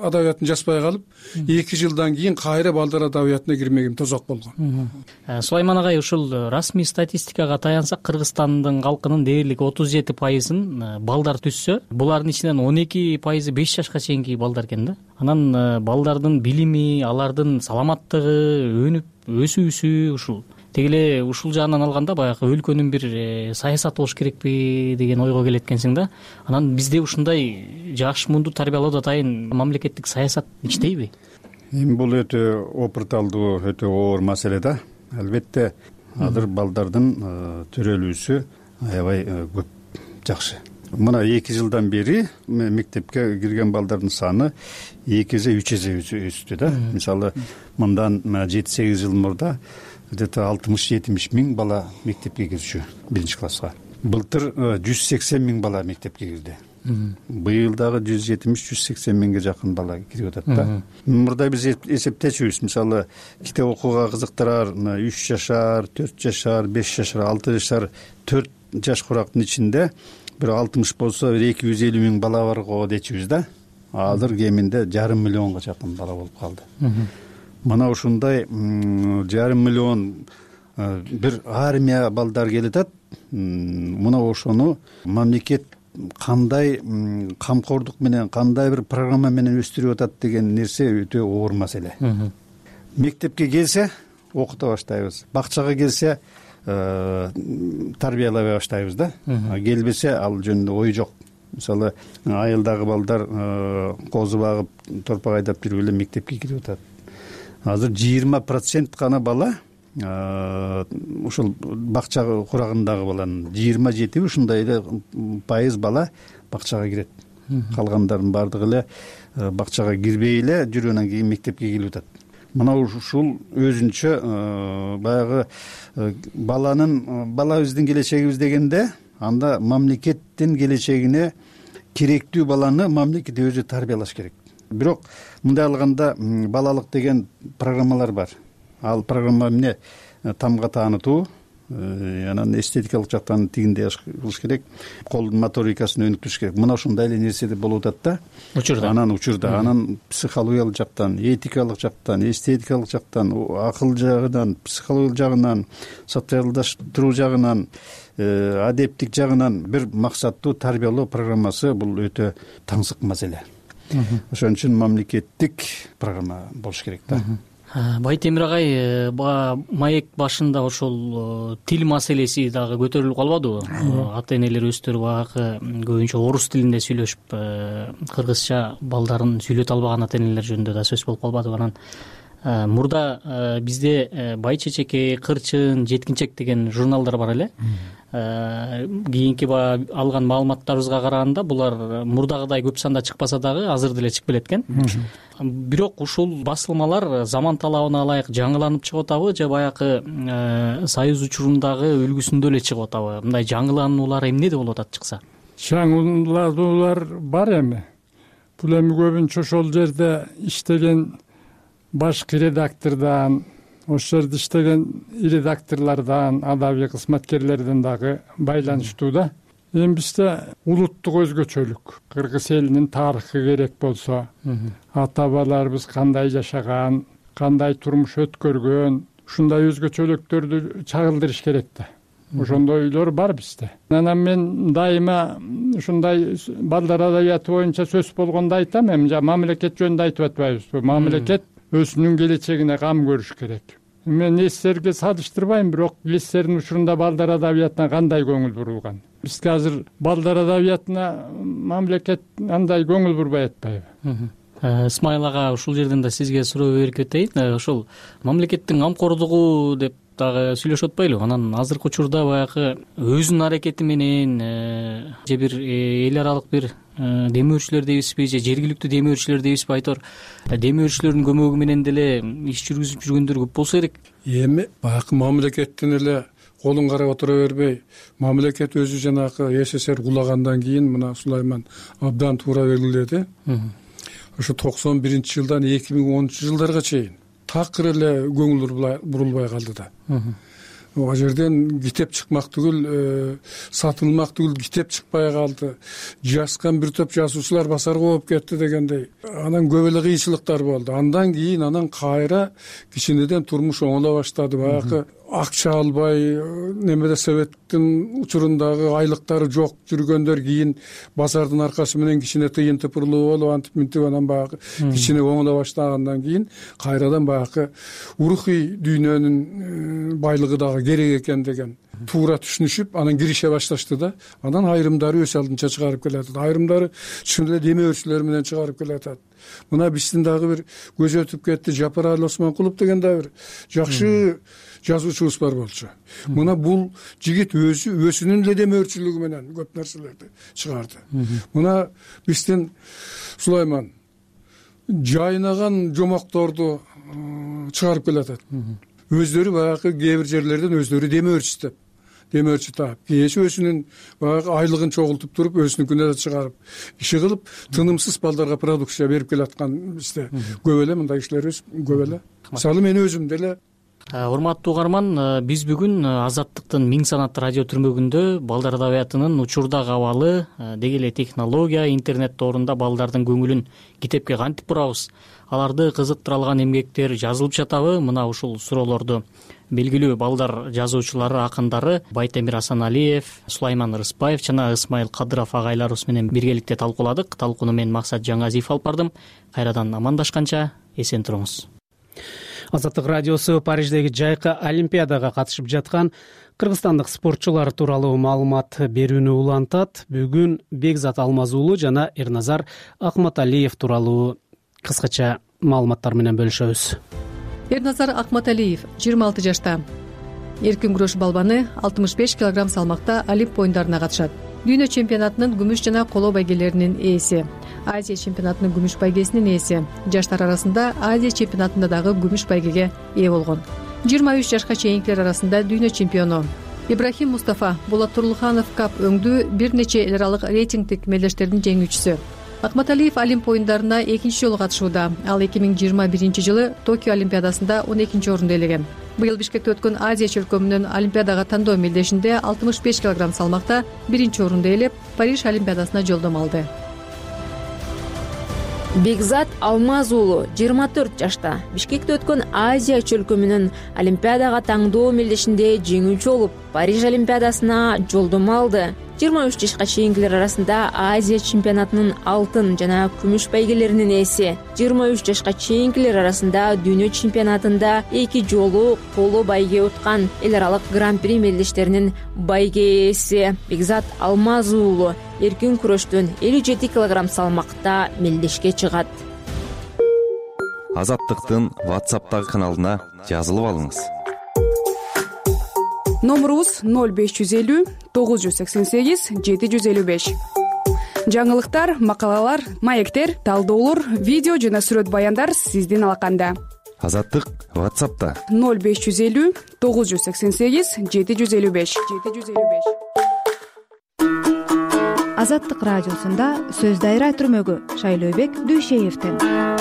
адабиятын жазбай калып эки жылдан кийин кайра балдар адабиятына кирмеген тозок болгон. Сулайман агай, ушул расмий статистикага таянсак, Кыргызстандын калкынын дээрлик отуз жети пайызын балдар түзсө, булардын ичинен он эки пайызы беш жашка чейинки балдар экен да. Анан балдардын билими, алардын саламаттыгы, өнүп өсүүсү ушул теги эле ушул жагынан алганда баягы өлкөнүн бир саясаты болуш керекпи деген ойго келет экенсиң да. Анан бизде ушундай жаш мунду тарбиялоодо атайын мамлекеттик саясат иштейби? Эми бул өтө опурталдуу, өтө оор маселе да. Албетте азыр балдардын төрөлүүсү аябай көп, жакшы. Мына эки жылдан бери мектепке кирген балдардын саны эки эже үч эже өстү да. Мисалы мындан жети сегиз жыл мурда где-то алтымыш жетимиш миң бала мектепке кирчү биринчи класска. Былтыр жүз сексен миң бала мектепке кирди. Быйыл дагы жүз жетимиш жүз сексен миңге жакын бала кирип атат да. Мурда биз эсептечүбүз, мисалы китеп окууга кызыктырар үч жашар, төрт жашар, беш жашар, алты жашар, төрт жаш курактын ичинде бир алтымыш болсо бир эки жүз элүү миң бала бар го дечүбүз да. Азыр кеминде жарым миллионго жакын бала болуп калды. Мына ушундай жарым миллион бир армия балдар келатат. Мына ошону мамлекет кандай камкордук менен, кандай бир программа менен өстүрүп атат деген нерсе өтө оор маселе. Мектепке келсе окута баштайбыз, бакчага келсе тарбиялай баштайбыз да. Келбесе ал жөнүндө ой жок. Мисалы айылдагы балдар козу багып, торпак айдап жүрүп эле мектепке кирип атат. Азыр жыйырма процент гана бала ушул бакча курагындагы баланын жыйырма жети ушундай эле пайыз бала бакчага кирет. Калгандардын бардыгы эле бакчага кирбей эле жүрүп анан кийин мектепке келип атат. Мына ушул өзүнчө баягы баланын, балабыздын келечегибиз дегенде, анда мамлекеттин келечегине керектүү баланы мамлекет өзү тарбиялаш керек. Бирок мындай алганда балалык деген программалар бар. Ал программа эмне? Тамга таанытуу, анан эстетикалык жактан тигиндей кылыш керек, колдун моторикасын өнүктүрүш керек. Мына ушундай эле нерседе болуп атат да. Учурда. Анан учурда, анан психологиялык жактан, этикалык жактан, эстетикалык жактан, акыл жагынан, психологиялык жагынан, социалдаштыруу жагынан, адептик жагынан бир максаттуу тарбиялоо программасы бул өтө таңсык маселе. Ошон үчүн мамлекеттик программа болуш керек да. Байтемир агай, маек башында ошол тил маселеси дагы көтөрүлүп калбадыбы? Ата энелер өздөрү багы көбүнчө орус тилинде сүйлөшүп, кыргызча балдарын сүйлөтө албаган ата энелер жөнүндө да сөз болуп калбадыбы? Анан мурда бизде Бай чечеке, Кырчын, Жеткинчек деген журналдар бар эле. Кийинки алган маалыматтарыбызга караганда булар мурдагыдай көп санда чыкпаса дагы азыр деле чыгып келет экен. Бирок ушул басылмалар заман талабына ылайык жаңыланып чыгып атабы же баягы союз учурундагы үлгүсүндө эле чыгып атабы? Мындай жаңылануулар эмнеде болуп атат чыкса? Жаңылануулар бар эми. Бул эми көбүнчө ошол жерде иштеген башкы редактордон, ошол жерде иштеген редакторлордон, адабий кызматкерлерден дагы байланыштуу да. Эми бизде улуттук өзгөчөлүк, кыргыз элинин тарыхы керек болсо, ата бабаларыбыз кандай жашаган, кандай турмуш өткөргөн, ушундай өзгөчөлүктөрдү чагылдырыш керек да. Ошондой ойлор бар бизде. Анан мен дайыма ушундай балдар адабияты боюнча сөз болгондо айтам, эми мамлекет жөнүндө айтып атпайбызбы? Мамлекет өзүнүн келечегине кам көрүш керек. Мен эстерге салыштырбайм, бирок эстердин учурунда балдар адабиятына кандай көңүл бурулган? Бизге азыр балдар адабиятына мамлекет андай көңүл бурбай атпайбы? Исмайыл ага, ушул жерден да сизге суроо берип кетейин. Ошол мамлекеттин камкордугу деп дагы сүйлөшүп атпайлыбы? Анан азыркы учурда баягы өзүнүн аракети менен же бир эл аралык бир демөөрчүлөр дейбизби, же жергиликтүү демөөрчүлөр дейбизби, айтор демөөрчүлөрдүн көмөгү менен деле иш жүргүзүп жүргөндөр көп болсо керек. Эми баягы мамлекеттин эле колун карап отура бербей, мамлекет өзү жанагы СССР кулагандан кийин мына Сулайман абдан туура белгиледи. Ошо токсон биринчи жылдан эки миң онунчу жылдарга чейин такыр эле көңүл бурулбай калды да. ал жерден китеп чыкмак түгүл, сатылмак түгүл китеп чыкпай калды, жазган бир топ жазуучулар басарга болуп кетти дегендей. Анан көп эле кыйынчылыктар болду. Андан кийин анан кайра кичинеден турмуш оңоло баштады. Баягы акча албай, немеде советтин учурундагы айлыктары жок жүргөндөр кийин базардын аркасы менен кичине тыйын тыпырлуу болуп антип мынтип анан баягы кичине оңоло баштагандан кийин кайрадан баягы урухий дүйнөнүн байлыгы дагы керек экен деген туура түшүнүшүп анан кирише башташты да. Анан айрымдары өз алдынча чыгарып келатат, айрымдары чын эле демөөрчүлөр менен чыгарып келатат. Мына биздин дагы бир көз өтүп кетти, Жапаралы Осмонкулов деген да бир жакшы жазуучубуз бар болчу. Мына бул жигит өзү өзүнүн эле демөөрчүлүгү менен көп нерселерди чыгарды. Мына биздин Сулайман жайнаган жомокторду чыгарып келатат. Өздөрү баягы кээ бир жерлерден өздөрү демөөрчү деп, демөөрчү таап, кээчи өзүнүн баягы айлыгын чогултуп туруп, өзүнүкүнө да чыгарып, иши кылып, тынымсыз балдарга продукция берип келаткан бизде көп эле мындай кишилерибиз көп эле. Мисалы мен өзүм деле. Урматтуу угарман, биз бүгүн Азаттыктын Миң санат радио түрмөгүндө балдар адабиятынын учурдагы абалы, деги эле технология, интернет доорунда балдардын көңүлүн китепке кантип бурабыз, аларды кызыктыра алган эмгектер жазылып жатабы? Мына ушул суроолорду белгилүү балдар жазуучулары, акындары Байтемир Асаналиев, Сулайман Рыспаев жана Ысмайыл Кадыров агайларыбыз менен биргеликте талкууладык. Талкууну мен Максат Жаңазиев алып бардым. Кайрадан амандашканча эсен туруңуз. Азаттык радиосу Париждеги жайкы олимпиадага катышып жаткан кыргызстандык спортчулар тууралуу маалымат берүүнү улантат. Бүгүн Бекзат Алмазуулу жана Эрназар Акматалиев тууралуу кыскача маалыматтар менен бөлүшөбүз. Эрназар Акматалиев жыйырма алты жашта. Эркин күрөш балбаны алтымыш беш килограмм салмакта Олимп оюндарына катышат. Дүйнө чемпионатынын күмүш жана коло байгелеринин ээси, Азия чемпионатынын күмүш байгесинин ээси, жаштар арасында Азия чемпионатында дагы күмүш байгеге ээ болгон. жыйырма үч жашка чейинкилер арасында дүйнө чемпиону. Ибрахим Мустафа Болот Турлуханов кап өңдүү бир нече эл аралык рейтингдик мелдештердин жеңүүчүсү. Акматалиев Олимп оюндарына экинчи жолу катышууда. Ал эки миң жыйырма биринчи жылы Токио олимпиадасында он экинчи орунду ээлеген. Быйыл Бишкекте өткөн Азия чөлкөмүнүн олимпиадага тандоо мелдешинде алтымыш беш килограмм салмакта биринчи орунду ээлеп, Париж олимпиадасына жолдомо алды. Бекзат Алмазуулу жыйырма төрт жашта. Бишкекте өткөн Азия чөлкөмүнүн олимпиадага тандоо мелдешинде жеңүүчү болуп, Париж олимпиадасына жолдомо алды. жыйырма үч жашка чейинкилер арасында Азия чемпионатынын алтын жана күмүш байгелеринин ээси, жыйырма үч жашка чейинкилер арасында дүйнө чемпионатында эки жолу коло байге уткан эл аралык гран-при мелдештеринин байге ээси Бекзат Алмазуулу эркин күрөштөн элүү жети килограмм салмакта мелдешке чыгат. Азаттыктын WhatsApp'тагы каналына жазылып алыңыз. Номурубуз ноль беш жүз элүү тогуз жүз сексен сегиз жети жүз элүү беш. Жаңылыктар, макалалар, маектер, талдоолор, видео жана сүрөт баяндар сиздин алаканда. Азаттык WhatsApp'та ноль беш жүз элүү тогуз жүз сексен сегиз жети жүз элүү беш. Азаттык радиосунда сөз дайра түрмөгү Шайлообек Дүйшеевден.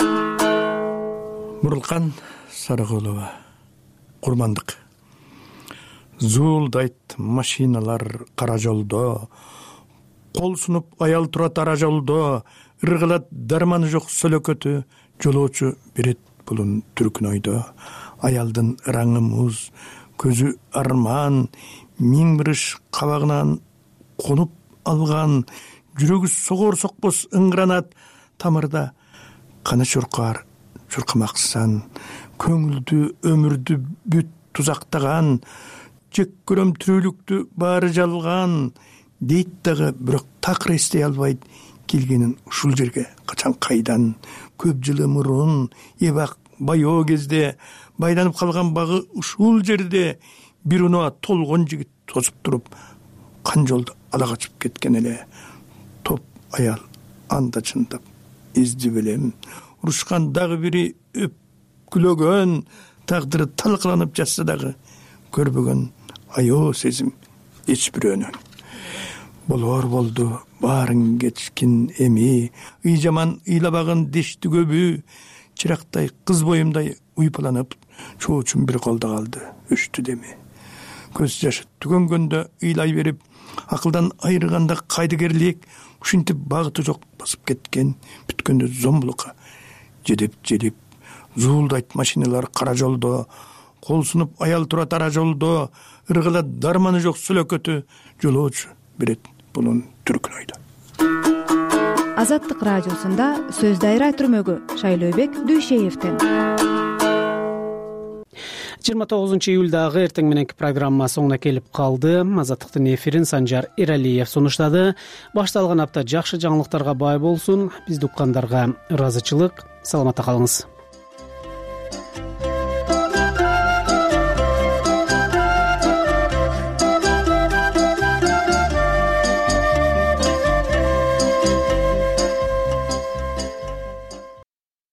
Мурулкан Сарыгулова, курмандык. Зуулдайт машиналар кара жолдо, кол сунуп аял турат ара жолдо, ыргылат дарманы жок сөлөкөтү, жолоочу берет булун түркүн ойдо. Аялдын ыраңы муз, көзү арман, миң бир иш кабагынан конуп алган, жүрөгү согор сокпос ыңгранат тамырда каны чуркар, чуркамаксан, көңүлдү өмүрдү бүт тузактаган, жек көрөм тирүүлүктү баары жалган дейт дагы, бирок такыр эстей албайт келгенин ушул жерге качан кайдан. Көп жылы мурун эбак байоо кезде байланып калган багы ушул жерде бир унаа толгон жигит тосуп туруп кан жолду ала качып кеткен эле. Топ аял анда чындап изди белем, урушкан дагы бири өпкүлөгөн, тагдыры талкаланып жатса дагы көрбөгөн аё сезим эч бирөөнөн. Болор болду баарын кечкин эми, ый жаман ыйлабагын дешти көбү, чырактай кыз боюмдай уйпаланып, чоочум бир колдо калды өчтү деми. көз жашы түгөнгөндө ыйлай берип акылдан айырганда кайдыгерлик ушинтип багыты жок басып кеткен бүткөндө зомбулукка жедеп желип зуулдайт машиналар кара жолдо, кол сунуп аял турат ара жолдо, ыргылат дарманы жок сүлөкөтү жолоочу берет бунун түркүн ойдо. Азаттык радиосунда сөз дайра түрмөгү Шайлообек Дүйшеевден. жыйырма тогузунчу июлдагы эртең мененки программа соңуна келип калды. Азаттыктын эфирин Санжар Эралиев сунуштады. Башталган апта жакшы жаңылыктарга бай болсун. Бизди уккандарга ыраазычылык. Саламатта калыңыз.